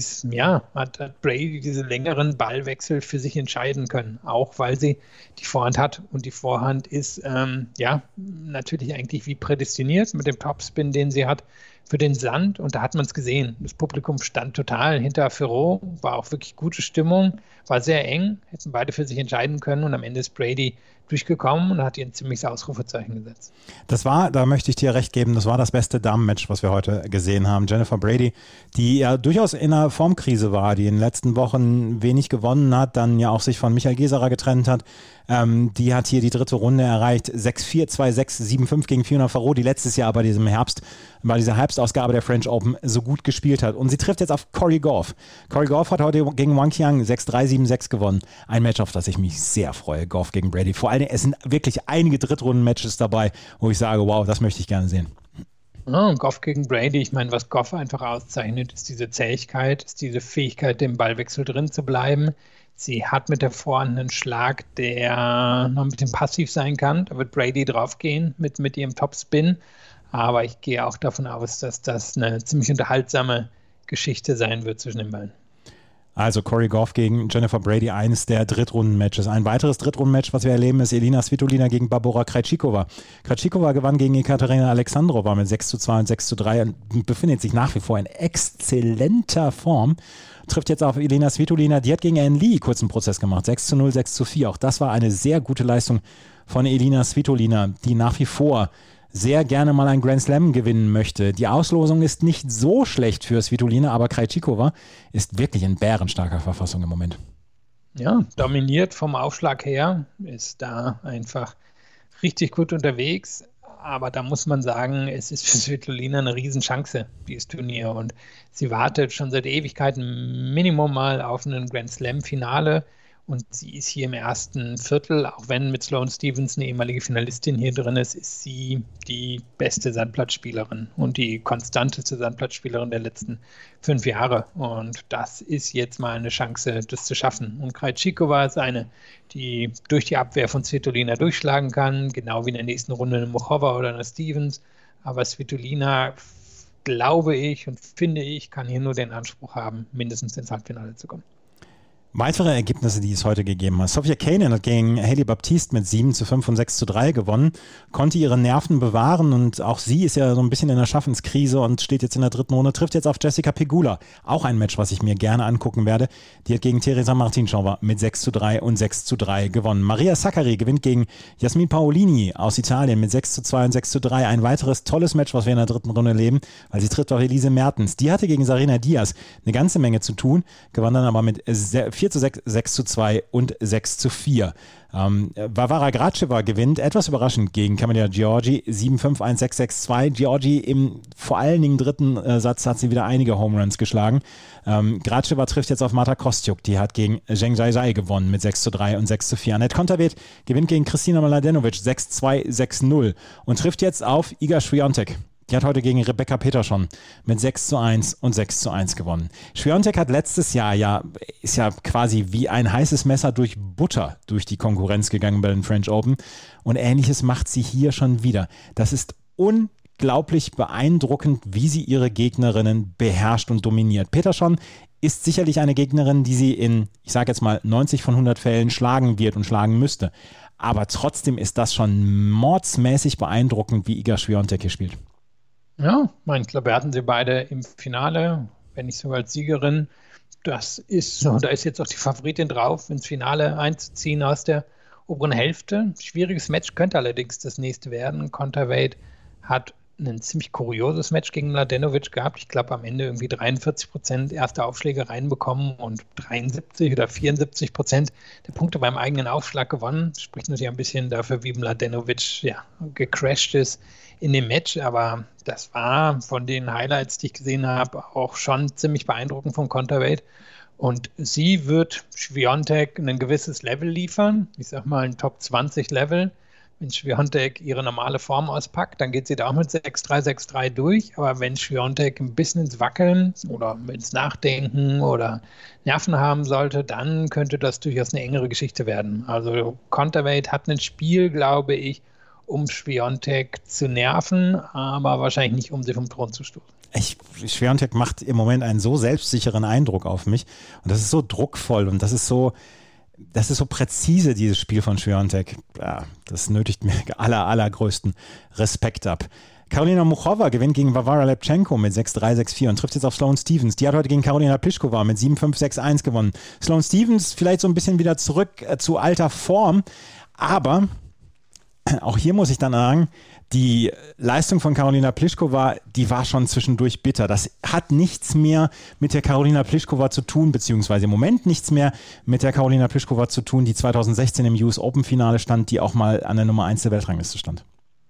diese längeren Ballwechsel für sich entscheiden können, auch weil sie die Vorhand hat. Und die Vorhand ist natürlich eigentlich wie prädestiniert mit dem Topspin, den sie hat für den Sand. Und da hat man es gesehen. Das Publikum stand total hinter Ferrot, war auch wirklich gute Stimmung, war sehr eng, hätten beide für sich entscheiden können. Und am Ende ist Brady durchgekommen und hat ihr ein ziemliches Ausrufezeichen gesetzt. Da möchte ich dir recht geben, das war das beste Damenmatch, was wir heute gesehen haben. Jennifer Brady, die ja durchaus in einer Formkrise war, die in den letzten Wochen wenig gewonnen hat, dann ja auch sich von Michael Geserer getrennt hat. Die hat hier die 3. Runde erreicht, 6-4, 2-6, 7-5 gegen Fiona Ferrot, die letztes Jahr bei dieser Herbstausgabe der French Open so gut gespielt hat. Und sie trifft jetzt auf Corey Goff. Corey Goff hat heute gegen Wang Qiang 6-3, 7-6 gewonnen. Ein Match, auf das ich mich sehr freue, Goff gegen Brady. Vor allem, es sind wirklich einige Drittrunden-Matches dabei, wo ich sage, wow, das möchte ich gerne sehen. Oh, Goff gegen Brady, ich meine, was Goff einfach auszeichnet, ist diese Zähigkeit, ist diese Fähigkeit, im Ballwechsel drin zu bleiben. Sie hat mit der Vorhand einen Schlag, der noch ein bisschen passiv sein kann. Da wird Brady draufgehen mit ihrem Topspin. Aber ich gehe auch davon aus, dass das eine ziemlich unterhaltsame Geschichte sein wird zwischen den beiden. Also Corey Goff gegen Jennifer Brady, eines der Drittrunden-Matches. Ein weiteres Drittrunden-Match, was wir erleben, ist Elina Svitolina gegen Barbora Krejcikova. Krejcikova gewann gegen Ekaterina Alexandrova mit 6:2 und 6:3 und befindet sich nach wie vor in exzellenter Form. Trifft jetzt auf Elina Svitolina, die hat gegen Ann Lee kurz einen Prozess gemacht, 6:0, 6:4. Auch das war eine sehr gute Leistung von Elina Svitolina, die nach wie vor sehr gerne mal einen Grand Slam gewinnen möchte. Die Auslosung ist nicht so schlecht für Svitolina, aber Krejcikova ist wirklich in bärenstarker Verfassung im Moment. Ja, dominiert vom Aufschlag her, ist da einfach richtig gut unterwegs. Aber da muss man sagen, es ist für Svitolina eine Riesenchance, dieses Turnier. Und sie wartet schon seit Ewigkeiten Minimum mal auf ein Grand Slam-Finale. Und sie ist hier im ersten Viertel, auch wenn mit Sloane Stephens eine ehemalige Finalistin hier drin ist sie die beste Sandplatzspielerin und die konstanteste Sandplatzspielerin der letzten 5 Jahre. Und das ist jetzt mal eine Chance, das zu schaffen. Und Krejcikova ist eine, die durch die Abwehr von Svitolina durchschlagen kann, genau wie in der nächsten Runde eine Muchova oder eine Stephens. Aber Svitolina, glaube ich und finde ich, kann hier nur den Anspruch haben, mindestens ins Halbfinale zu kommen. Weitere Ergebnisse, die es heute gegeben hat. Sofia Kenin hat gegen Hailey Baptiste mit 7:5 und 6:3 gewonnen, konnte ihre Nerven bewahren und auch sie ist ja so ein bisschen in der Schaffenskrise und steht jetzt in der dritten Runde, trifft jetzt auf Jessica Pegula. Auch ein Match, was ich mir gerne angucken werde. Die hat gegen Teresa Martincova mit 6:3 und 6:3 gewonnen. Maria Sakkari gewinnt gegen Jasmin Paolini aus Italien mit 6:2 und 6:3. Ein weiteres tolles Match, was wir in der dritten Runde erleben, weil sie trifft auf Elise Mertens. Die hatte gegen Serena Diaz eine ganze Menge zu tun, gewann dann aber mit 4:6, 6:2 und 6:4. Varvara Gracheva gewinnt etwas überraschend gegen Camila Giorgi 7:5, 1:6, 6:2. Giorgi im vor allen Dingen dritten Satz hat sie wieder einige Home Runs geschlagen. Gracheva trifft jetzt auf Marta Kostyuk, die hat gegen Zheng Zhaizai gewonnen mit 6:3 und 6:4. Anett Kontaveit gewinnt gegen Kristina Mladenovic 6:2, 6:0 und trifft jetzt auf Iga Swiatek. Die hat heute gegen Rebecca Peterson mit 6:1 und 6:1 gewonnen. Swiatek hat letztes Jahr ist ja quasi wie ein heißes Messer durch Butter durch die Konkurrenz gegangen bei den French Open. Und Ähnliches macht sie hier schon wieder. Das ist unglaublich beeindruckend, wie sie ihre Gegnerinnen beherrscht und dominiert. Peterson ist sicherlich eine Gegnerin, die sie in, ich sage jetzt mal, 90 von 100 Fällen schlagen wird und schlagen müsste. Aber trotzdem ist das schon mordsmäßig beeindruckend, wie Iga Swiatek hier spielt. Ja, ich glaube, wir hatten sie beide im Finale, wenn nicht sogar als Siegerin. Das ist so, da ist jetzt auch die Favoritin drauf, ins Finale einzuziehen aus der oberen Hälfte. Schwieriges Match könnte allerdings das nächste werden. Kontaveit hat ein ziemlich kurioses Match gegen Mladenovic gehabt. Ich glaube, am Ende irgendwie 43% erste Aufschläge reinbekommen und 73 oder 74% der Punkte beim eigenen Aufschlag gewonnen. Das spricht natürlich ein bisschen dafür, wie Mladenovic gecrashed ist in dem Match, aber das war von den Highlights, die ich gesehen habe, auch schon ziemlich beeindruckend von Kontaveit. Und sie wird Swiatek ein gewisses Level liefern, ich sag mal ein Top 20 Level. Wenn Swiatek ihre normale Form auspackt, dann geht sie da auch mit 6-3, 6-3 durch. Aber wenn Swiatek ein bisschen ins Wackeln oder ins Nachdenken oder Nerven haben sollte, dann könnte das durchaus eine engere Geschichte werden. Also Kontaveit hat ein Spiel, glaube ich, um Swiatek zu nerven, aber wahrscheinlich nicht, um sie vom Thron zu stoßen. Swiatek macht im Moment einen so selbstsicheren Eindruck auf mich und das ist so druckvoll und das ist so präzise, dieses Spiel von Swiatek. Ja, das nötigt mir allergrößten Respekt ab. Karolina Muchova gewinnt gegen Varvara Lepchenko mit 6-3, 6-4 und trifft jetzt auf Sloane Stephens. Die hat heute gegen Karolina Pliskova mit 7-5, 6-1 gewonnen. Sloane Stephens vielleicht so ein bisschen wieder zurück zu alter Form, aber auch hier muss ich dann sagen, die Leistung von Karolina Pliskova, die war schon zwischendurch bitter. Das hat nichts mehr mit der Karolina Pliskova zu tun, beziehungsweise im Moment nichts mehr mit der Karolina Pliskova zu tun, die 2016 im US Open Finale stand, die auch mal an der Nummer 1 der Weltrangliste stand.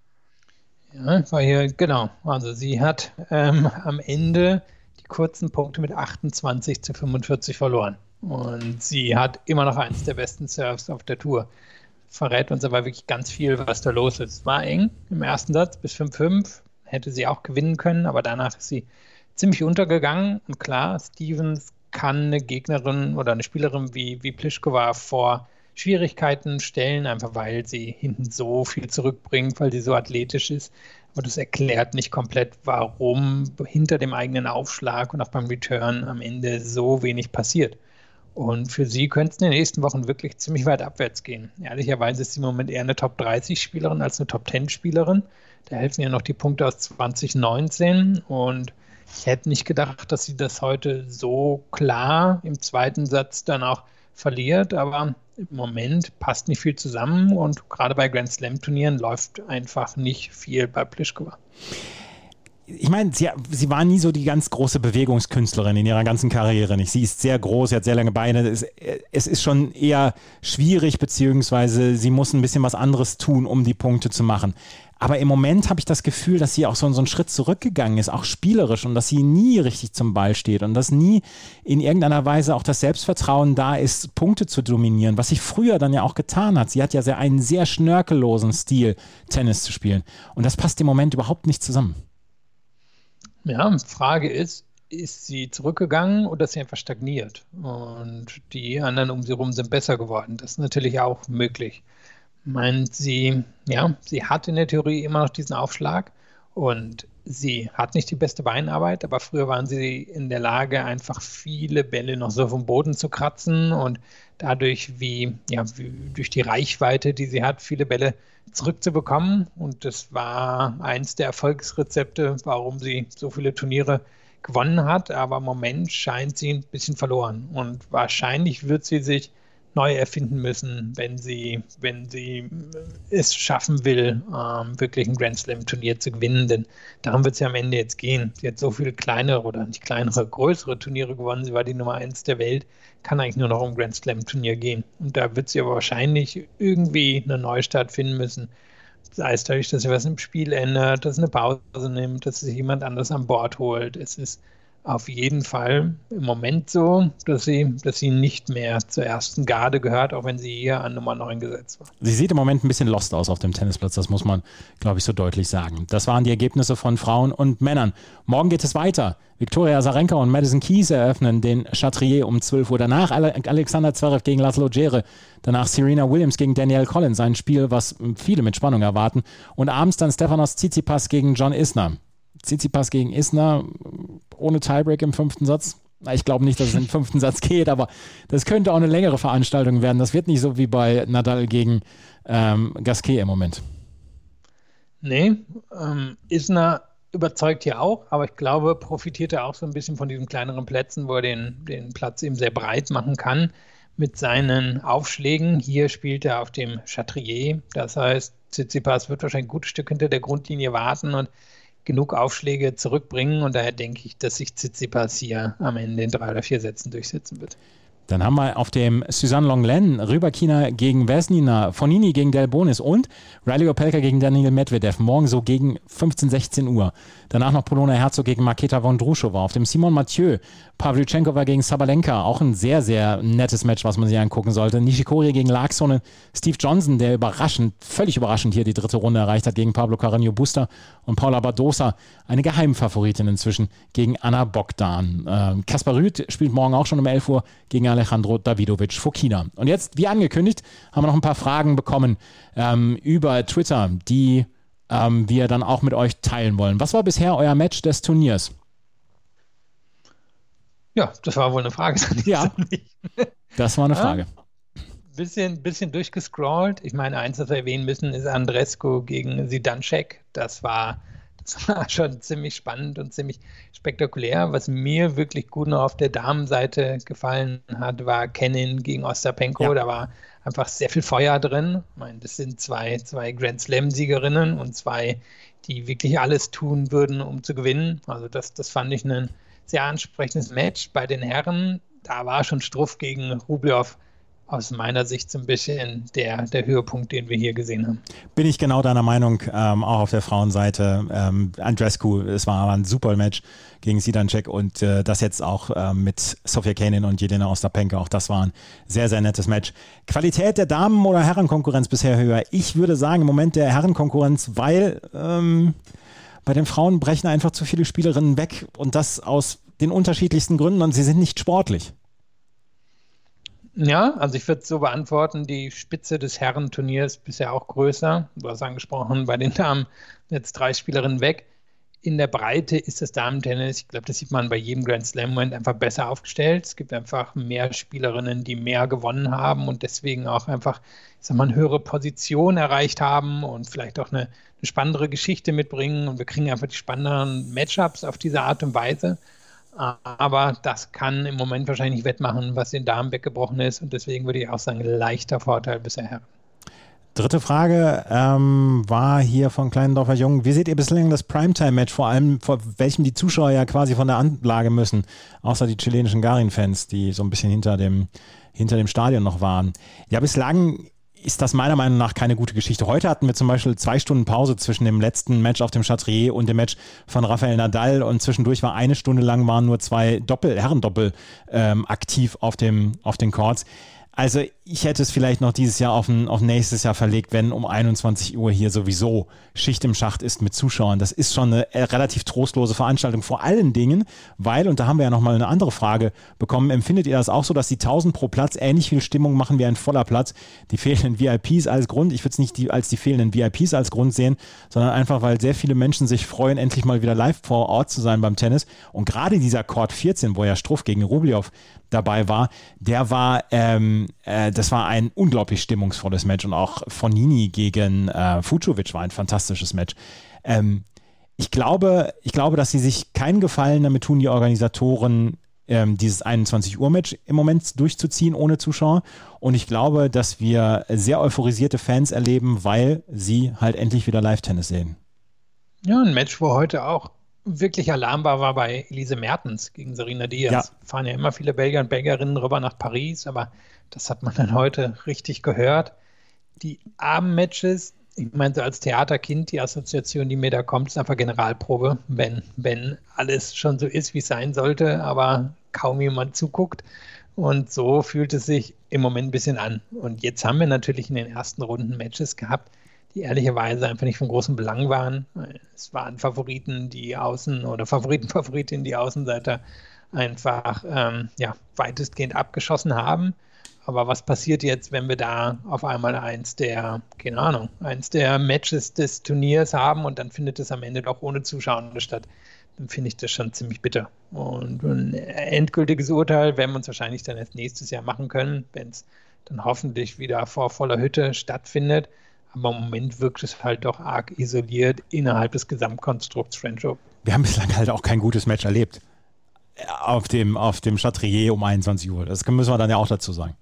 Ja, war hier, genau. Also sie hat am Ende die kurzen Punkte mit 28-45 verloren. Und sie hat immer noch eins der besten Serves auf der Tour. Verrät uns aber wirklich ganz viel, was da los ist. War eng im ersten Satz bis 5-5, hätte sie auch gewinnen können, aber danach ist sie ziemlich untergegangen. Und klar, Stephens kann eine Gegnerin oder eine Spielerin wie Pliskova vor Schwierigkeiten stellen, einfach weil sie hinten so viel zurückbringt, weil sie so athletisch ist. Aber das erklärt nicht komplett, warum hinter dem eigenen Aufschlag und auch beim Return am Ende so wenig passiert. Und für sie könnte es in den nächsten Wochen wirklich ziemlich weit abwärts gehen. Ehrlicherweise ist sie im Moment eher eine Top-30-Spielerin als eine Top-10-Spielerin. Da helfen ja noch die Punkte aus 2019. Und ich hätte nicht gedacht, dass sie das heute so klar im zweiten Satz dann auch verliert. Aber im Moment passt nicht viel zusammen. Und gerade bei Grand Slam-Turnieren läuft einfach nicht viel bei Pliskova. Ich meine, sie war nie so die ganz große Bewegungskünstlerin in ihrer ganzen Karriere nicht. Sie ist sehr groß, sie hat sehr lange Beine. Es ist schon eher schwierig, beziehungsweise sie muss ein bisschen was anderes tun, um die Punkte zu machen. Aber im Moment habe ich das Gefühl, dass sie auch so einen Schritt zurückgegangen ist, auch spielerisch, und dass sie nie richtig zum Ball steht und dass nie in irgendeiner Weise auch das Selbstvertrauen da ist, Punkte zu dominieren, was sie früher dann ja auch getan hat. Sie hat ja einen sehr schnörkellosen Stil, Tennis zu spielen. Und das passt im Moment überhaupt nicht zusammen. Ja, Frage ist sie zurückgegangen oder ist sie einfach stagniert? Und die anderen um sie herum sind besser geworden. Das ist natürlich auch möglich. Meint sie hat in der Theorie immer noch diesen Aufschlag und sie hat nicht die beste Beinarbeit, aber früher waren sie in der Lage, einfach viele Bälle noch so vom Boden zu kratzen und dadurch, wie durch die Reichweite, die sie hat, viele Bälle zurückzubekommen. Und das war eins der Erfolgsrezepte, warum sie so viele Turniere gewonnen hat. Aber im Moment scheint sie ein bisschen verloren. Und wahrscheinlich wird sie sich neu erfinden müssen, wenn sie es schaffen will, wirklich ein Grand Slam Turnier zu gewinnen, denn darum wird es ja am Ende jetzt gehen. Sie hat so viele kleinere oder nicht kleinere, größere Turniere gewonnen, sie war die Nummer 1 der Welt, kann eigentlich nur noch um Grand Slam Turnier gehen. Und da wird sie aber wahrscheinlich irgendwie eine Neustart finden müssen. Sei es dadurch, dass sie was im Spiel ändert, dass sie eine Pause nimmt, dass sich jemand anders an Bord holt. Es ist auf jeden Fall im Moment so, dass sie nicht mehr zur ersten Garde gehört, auch wenn sie hier an Nummer 9 gesetzt war. Sie sieht im Moment ein bisschen lost aus auf dem Tennisplatz, das muss man, glaube ich, so deutlich sagen. Das waren die Ergebnisse von Frauen und Männern. Morgen geht es weiter. Viktoria Azarenka und Madison Keys eröffnen den Chatrier um 12 Uhr. Danach Alexander Zverev gegen Laszlo Djere. Danach Serena Williams gegen Danielle Collins. Ein Spiel, was viele mit Spannung erwarten. Und abends dann Stefanos Tsitsipas gegen John Isner. Tsitsipas gegen Isner ohne Tiebreak im 5. Satz. Ich glaube nicht, dass es in den 5. Satz geht, aber das könnte auch eine längere Veranstaltung werden. Das wird nicht so wie bei Nadal gegen Gasquet im Moment. Nee, Isner überzeugt ja auch, aber ich glaube, profitiert er auch so ein bisschen von diesen kleineren Plätzen, wo er den Platz eben sehr breit machen kann mit seinen Aufschlägen. Hier spielt er auf dem Chatrier. Das heißt, Tsitsipas wird wahrscheinlich ein gutes Stück hinter der Grundlinie warten und genug Aufschläge zurückbringen, und daher denke ich, dass sich Tsitsipas hier am Ende in 3 oder 4 Sätzen durchsetzen wird. Dann haben wir auf dem Suzanne Lenglen Rybakina gegen Vesnina, Fognini gegen Delbonis und Riley Opelka gegen Daniil Medvedev. Morgen so gegen 15, 16 Uhr. Danach noch Polona Herzog gegen Marketa Vondrushova. Auf dem Simon Mathieu, Pavlyuchenkova gegen Sabalenka. Auch ein sehr, sehr nettes Match, was man sich angucken sollte. Nishikori gegen Laaksonen. Steve Johnson, der völlig überraschend hier die 3. Runde erreicht hat gegen Pablo Carreño Busta. Und Paula Badosa, eine Geheimfavoritin inzwischen, gegen Anna Bogdan. Kaspar Rüth spielt morgen auch schon um 11 Uhr gegen Alejandro Davidovic Fokina. Und jetzt, wie angekündigt, haben wir noch ein paar Fragen bekommen über Twitter, die wir dann auch mit euch teilen wollen. Was war bisher euer Match des Turniers? Ja, das war wohl eine Frage. Ja, das war eine Frage. Bisschen durchgescrollt. Ich meine, eins, das wir erwähnen müssen, ist Andreescu gegen Zidansek. Das war schon ziemlich spannend und ziemlich spektakulär. Was mir wirklich gut noch auf der Damenseite gefallen hat, war Kenin gegen Ostapenko. Ja. Da war einfach sehr viel Feuer drin. Ich meine, das sind zwei Grand Slam-Siegerinnen und 2, die wirklich alles tun würden, um zu gewinnen. Also das fand ich ein sehr ansprechendes Match. Bei den Herren, da war schon Struff gegen Rublev aus meiner Sicht so ein bisschen der Höhepunkt, den wir hier gesehen haben. Bin ich genau deiner Meinung, auch auf der Frauenseite. Andreescu, es war aber ein super Match gegen Zidansek und das jetzt auch mit Sofia Kenin und Jelena Ostapenko, auch das war ein sehr, sehr nettes Match. Qualität der Damen- oder Herrenkonkurrenz bisher höher? Ich würde sagen, im Moment der Herrenkonkurrenz, weil bei den Frauen brechen einfach zu viele Spielerinnen weg und das aus den unterschiedlichsten Gründen und sie sind nicht sportlich. Ja, also ich würde es so beantworten, die Spitze des Herrenturniers bisher auch größer. Du hast angesprochen, bei den Damen jetzt 3 Spielerinnen weg. In der Breite ist das Damen-Tennis, ich glaube, das sieht man bei jedem Grand Slam-Moment, einfach besser aufgestellt. Es gibt einfach mehr Spielerinnen, die mehr gewonnen haben und deswegen auch einfach, ich sag mal, eine höhere Position erreicht haben und vielleicht auch eine spannendere Geschichte mitbringen. Und wir kriegen einfach die spannenderen Matchups auf diese Art und Weise. Aber das kann im Moment wahrscheinlich nicht wettmachen, was den Damen weggebrochen ist. Und deswegen würde ich auch sagen, leichter Vorteil bisher Herren. Dritte Frage war hier von Kleinendorfer Jung. Wie seht ihr bislang das Primetime-Match, vor allem vor welchem die Zuschauer ja quasi von der Anlage müssen, außer die chilenischen Garin-Fans, die so ein bisschen hinter dem Stadion noch waren? Ja, bislang ist das meiner Meinung nach keine gute Geschichte. Heute hatten wir zum Beispiel 2 Stunden Pause zwischen dem letzten Match auf dem Chatrier und dem Match von Rafael Nadal und zwischendurch war 1 Stunde lang waren nur 2 Herrendoppel aktiv auf den Courts. Also ich hätte es vielleicht noch dieses Jahr auf nächstes Jahr verlegt, wenn um 21 Uhr hier sowieso Schicht im Schacht ist mit Zuschauern. Das ist schon eine relativ trostlose Veranstaltung. Vor allen Dingen, weil, und da haben wir ja nochmal eine andere Frage bekommen, empfindet ihr das auch so, dass die 1000 pro Platz ähnlich viel Stimmung machen wie ein voller Platz? Die fehlenden VIPs als Grund, ich würde es nicht als die fehlenden VIPs als Grund sehen, sondern einfach, weil sehr viele Menschen sich freuen, endlich mal wieder live vor Ort zu sein beim Tennis. Und gerade dieser Court 14, wo ja Struff gegen Rublev dabei war, das war ein unglaublich stimmungsvolles Match und auch Fognini gegen Fucsovics war ein fantastisches Match. Ich glaube, dass sie sich keinen Gefallen damit tun, die Organisatoren dieses 21-Uhr-Match im Moment durchzuziehen ohne Zuschauer und ich glaube, dass wir sehr euphorisierte Fans erleben, weil sie halt endlich wieder Live-Tennis sehen. Ja, ein Match, wo heute auch wirklich alarmbar war bei Elise Mertens gegen Serena Diaz. Ja. Fahren ja immer viele Belgier und Belgierinnen rüber nach Paris, aber das hat man dann heute richtig gehört. Die Abendmatches, ich meine, so als Theaterkind, die Assoziation, die mir da kommt, ist einfach Generalprobe, wenn alles schon so ist, wie es sein sollte, aber kaum jemand zuguckt. Und so fühlt es sich im Moment ein bisschen an. Und jetzt haben wir natürlich in den ersten Runden Matches gehabt, die ehrlicherweise einfach nicht von großem Belang waren. Es waren Favoriten, die Favoritinnen, die Außenseiter einfach weitestgehend abgeschossen haben. Aber was passiert jetzt, wenn wir da auf einmal eins der Matches des Turniers haben und dann findet es am Ende doch ohne Zuschauer statt? Dann finde ich das schon ziemlich bitter. Und ein endgültiges Urteil werden wir uns wahrscheinlich dann erst nächstes Jahr machen können, wenn es dann hoffentlich wieder vor voller Hütte stattfindet. Aber im Moment wirkt es halt doch arg isoliert innerhalb des Gesamtkonstrukts French Open. Wir haben bislang halt auch kein gutes Match erlebt auf dem Chatrier um 21 Uhr. Das müssen wir dann ja auch dazu sagen.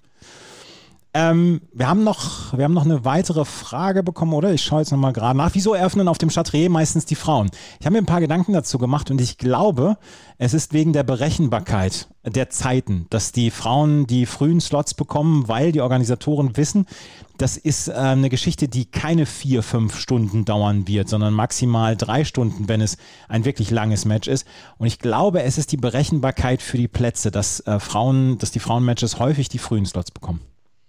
Wir haben noch eine weitere Frage bekommen, oder? Ich schaue jetzt nochmal gerade nach. Wieso eröffnen auf dem Chatrier meistens die Frauen? Ich habe mir ein paar Gedanken dazu gemacht und ich glaube, es ist wegen der Berechenbarkeit der Zeiten, dass die Frauen die frühen Slots bekommen, weil die Organisatoren wissen, das ist eine Geschichte, die keine 4-5 Stunden dauern wird, sondern maximal 3 Stunden, wenn es ein wirklich langes Match ist. Und ich glaube, es ist die Berechenbarkeit für die Plätze, dass die Frauenmatches häufig die frühen Slots bekommen.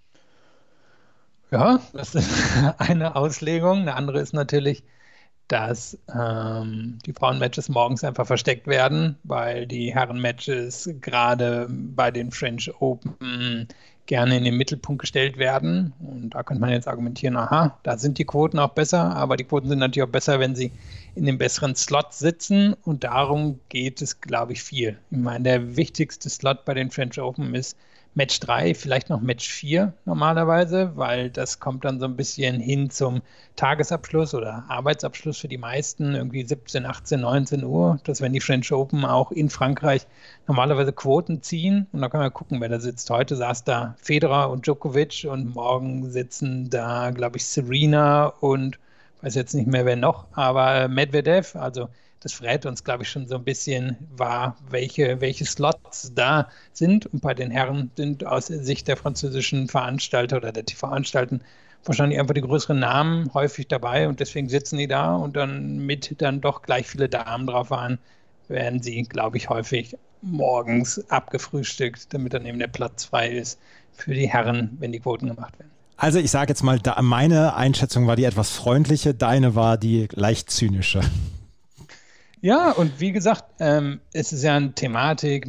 Ja, das ist eine Auslegung. Eine andere ist natürlich, dass die Frauenmatches morgens einfach versteckt werden, weil die Herrenmatches gerade bei den French Open gerne in den Mittelpunkt gestellt werden. Und da könnte man jetzt argumentieren, da sind die Quoten auch besser, aber die Quoten sind natürlich auch besser, wenn sie in den besseren Slots sitzen. Und darum geht es, glaube ich, viel. Ich meine, der wichtigste Slot bei den French Open ist Match 3, vielleicht noch Match 4 normalerweise, weil das kommt dann so ein bisschen hin zum Tagesabschluss oder Arbeitsabschluss für die meisten, irgendwie 17, 18, 19 Uhr. Das werden die French Open auch in Frankreich normalerweise Quoten ziehen. Und da können wir gucken, wer da sitzt. Heute saß da Federer und Djokovic und morgen sitzen da, glaube ich, Serena und weiß jetzt nicht mehr, wer noch, aber Medvedev, also das verrät uns, glaube ich, schon so ein bisschen, welche Slots da sind. Und bei den Herren sind aus Sicht der französischen Veranstalter oder der TV-Anstalten wahrscheinlich einfach die größeren Namen häufig dabei. Und deswegen sitzen die da und dann doch gleich viele Damen drauf waren, werden sie, glaube ich, häufig morgens abgefrühstückt, damit dann eben der Platz frei ist für die Herren, wenn die Quoten gemacht werden. Also ich sage jetzt mal, meine Einschätzung war die etwas freundliche, deine war die leicht zynische. Ja, und wie gesagt, es ist ja eine Thematik,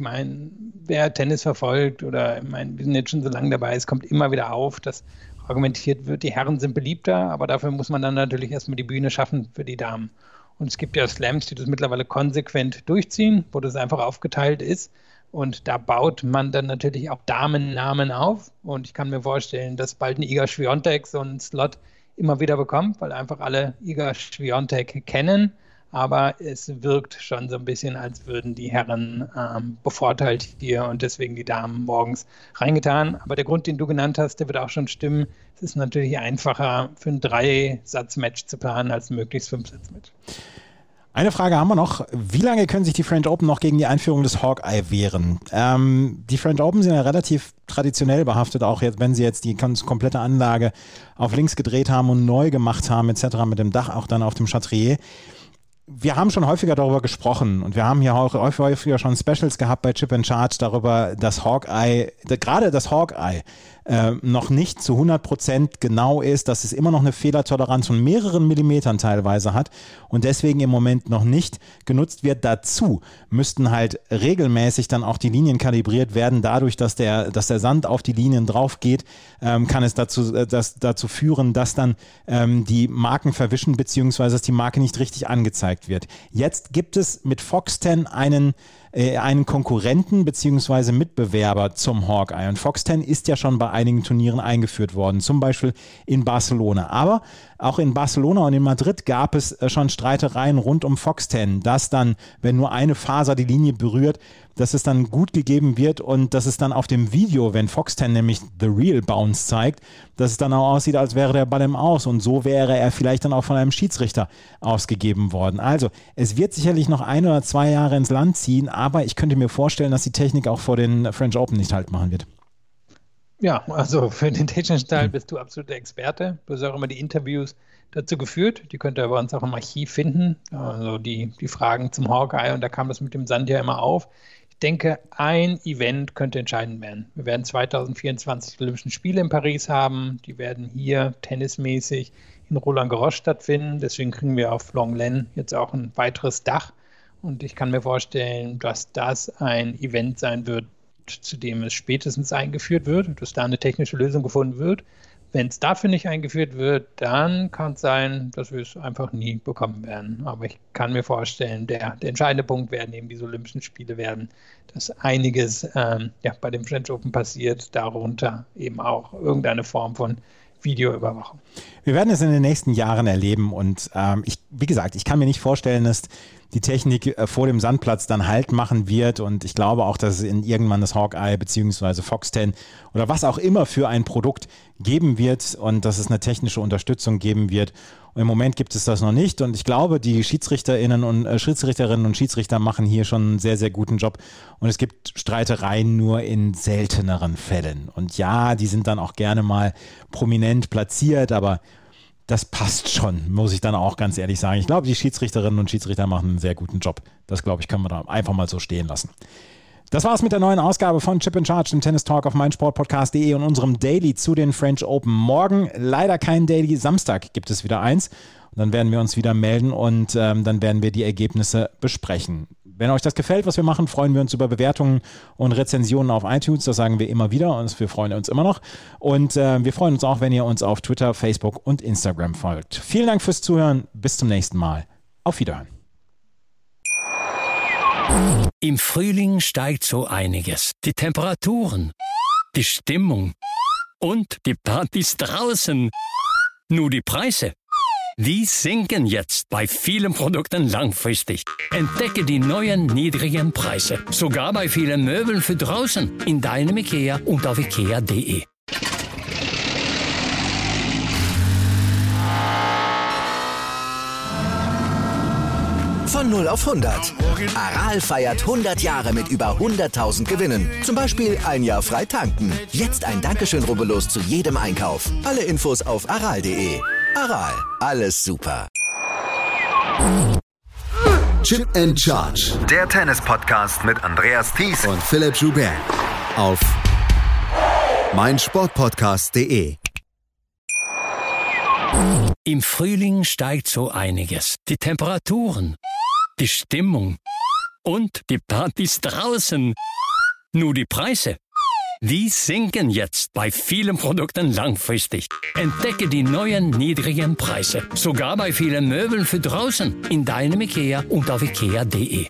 wer Tennis verfolgt oder wir sind jetzt schon so lange dabei, es kommt immer wieder auf, dass argumentiert wird, die Herren sind beliebter, aber dafür muss man dann natürlich erstmal die Bühne schaffen für die Damen. Und es gibt ja Slams, die das mittlerweile konsequent durchziehen, wo das einfach aufgeteilt ist. Und da baut man dann natürlich auch Damennamen auf. Und ich kann mir vorstellen, dass bald ein Iga Swiatek so einen Slot immer wieder bekommt, weil einfach alle Iga Swiatek kennen. Aber es wirkt schon so ein bisschen, als würden die Herren bevorteilt hier und deswegen die Damen morgens reingetan. Aber der Grund, den du genannt hast, der wird auch schon stimmen. Es ist natürlich einfacher, für ein 3-Satz-Match zu planen, als ein möglichst 5-Satz-Match. Eine Frage haben wir noch. Wie lange können sich die French Open noch gegen die Einführung des Hawkeye wehren? Die French Open sind ja relativ traditionell behaftet, auch jetzt, wenn sie jetzt die komplette Anlage auf links gedreht haben und neu gemacht haben, etc. mit dem Dach auch dann auf dem Chatrier. Wir haben schon häufiger darüber gesprochen und wir haben hier auch häufiger schon Specials gehabt bei Chip and Charge darüber, dass Hawkeye, gerade das Hawkeye, noch nicht zu 100% genau ist, dass es immer noch eine Fehlertoleranz von mehreren Millimetern teilweise hat und deswegen im Moment noch nicht genutzt wird. Dazu müssten halt regelmäßig dann auch die Linien kalibriert werden. Dadurch, dass der Sand auf die Linien drauf geht, kann es dazu führen, dass dann die Marken verwischen bzw. dass die Marke nicht richtig angezeigt wird. Jetzt gibt es mit Fox 10 einen Konkurrenten bzw. Mitbewerber zum Hawkeye. Und Fox 10 ist ja schon bei einigen Turnieren eingeführt worden, zum Beispiel in Barcelona. Aber auch in Barcelona und in Madrid gab es schon Streitereien rund um Fox 10, dass dann, wenn nur eine Faser die Linie berührt, dass es dann gut gegeben wird und dass es dann auf dem Video, wenn Fox 10 nämlich The Real Bounce zeigt, dass es dann auch aussieht, als wäre der Ball im Aus und so wäre er vielleicht dann auch von einem Schiedsrichter ausgegeben worden. Also es wird sicherlich noch 1 oder 2 Jahre ins Land ziehen, aber ich könnte mir vorstellen, dass die Technik auch vor den French Open nicht halt machen wird. Ja, also für den technischen Teil bist du absoluter Experte. Du hast auch immer die Interviews dazu geführt. Die könnt ihr bei uns auch im Archiv finden. Also die Fragen zum Hawkeye und da kam das mit dem Sand ja immer auf. Ich denke, ein Event könnte entscheidend werden. Wir werden 2024 die Olympischen Spiele in Paris haben. Die werden hier tennismäßig in Roland-Garros stattfinden. Deswegen kriegen wir auf Longlen jetzt auch ein weiteres Dach. Und ich kann mir vorstellen, dass das ein Event sein wird, zu dem es spätestens eingeführt wird, dass da eine technische Lösung gefunden wird. Wenn es dafür nicht eingeführt wird, dann kann es sein, dass wir es einfach nie bekommen werden. Aber ich kann mir vorstellen, der entscheidende Punkt werden eben diese Olympischen Spiele werden, dass einiges bei dem French Open passiert, darunter eben auch irgendeine Form von Videoüberwachung. Wir werden es in den nächsten Jahren erleben und wie gesagt, ich kann mir nicht vorstellen, dass die Technik vor dem Sandplatz dann Halt machen wird und ich glaube auch, dass es irgendwann das Hawkeye bzw. Fox 10 oder was auch immer für ein Produkt geben wird und dass es eine technische Unterstützung geben wird. Und im Moment gibt es das noch nicht und ich glaube, die Schiedsrichterinnen und Schiedsrichter machen hier schon einen sehr, sehr guten Job und es gibt Streitereien nur in selteneren Fällen. Und ja, die sind dann auch gerne mal prominent platziert, aber das passt schon, muss ich dann auch ganz ehrlich sagen. Ich glaube, die Schiedsrichterinnen und Schiedsrichter machen einen sehr guten Job. Das, glaube ich, können wir da einfach mal so stehen lassen. Das war's mit der neuen Ausgabe von Chip and Charge, dem Tennis Talk auf meinsportpodcast.de und unserem Daily zu den French Open. Morgen leider kein Daily, Samstag gibt es wieder eins. Und dann werden wir uns wieder melden und dann werden wir die Ergebnisse besprechen. Wenn euch das gefällt, was wir machen, freuen wir uns über Bewertungen und Rezensionen auf iTunes. Das sagen wir immer wieder und wir freuen uns immer noch. Und wir freuen uns auch, wenn ihr uns auf Twitter, Facebook und Instagram folgt. Vielen Dank fürs Zuhören. Bis zum nächsten Mal. Auf Wiederhören. Im Frühling steigt so einiges. Die Temperaturen, die Stimmung und die Partys draußen. Nur die Preise, die sinken jetzt bei vielen Produkten langfristig. Entdecke die neuen niedrigen Preise. Sogar bei vielen Möbeln für draußen. In deinem IKEA und auf IKEA.de. Von 0 auf 100. Aral feiert 100 Jahre mit über 100.000 Gewinnen. Zum Beispiel ein Jahr frei tanken. Jetzt ein Dankeschön, rubbellos zu jedem Einkauf. Alle Infos auf aral.de. Aral, alles super. Chip and Charge. Der Tennis-Podcast mit Andreas Thies und Philipp Joubert. Auf meinsportpodcast.de. Im Frühling steigt so einiges. Die Temperaturen, die Stimmung und die Partys draußen. Nur die Preise, die sinken jetzt bei vielen Produkten langfristig. Entdecke die neuen niedrigen Preise, sogar bei vielen Möbeln für draußen, in deinem IKEA und auf ikea.de.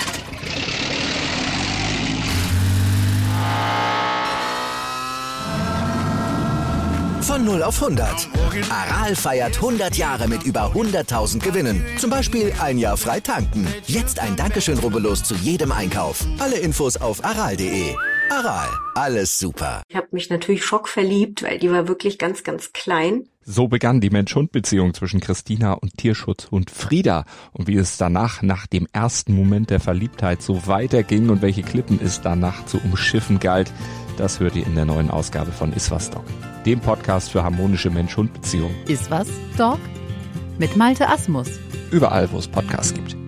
Von 0 auf 100. Aral feiert 100 Jahre mit über 100.000 Gewinnen. Zum Beispiel ein Jahr frei tanken. Jetzt ein Dankeschön, rubbellos zu jedem Einkauf. Alle Infos auf aral.de. Aral, alles super. Ich habe mich natürlich schockverliebt, weil die war wirklich ganz, ganz klein. So begann die Mensch-Hund-Beziehung zwischen Christina und Tierschutzhund Frieda. Und wie es danach, nach dem ersten Moment der Verliebtheit, so weiterging und welche Klippen es danach zu umschiffen galt, das hört ihr in der neuen Ausgabe von Iswas Dog, dem Podcast für harmonische Mensch-Hund-Beziehungen. Iswas Dog? Mit Malte Asmus. Überall, wo es Podcasts gibt.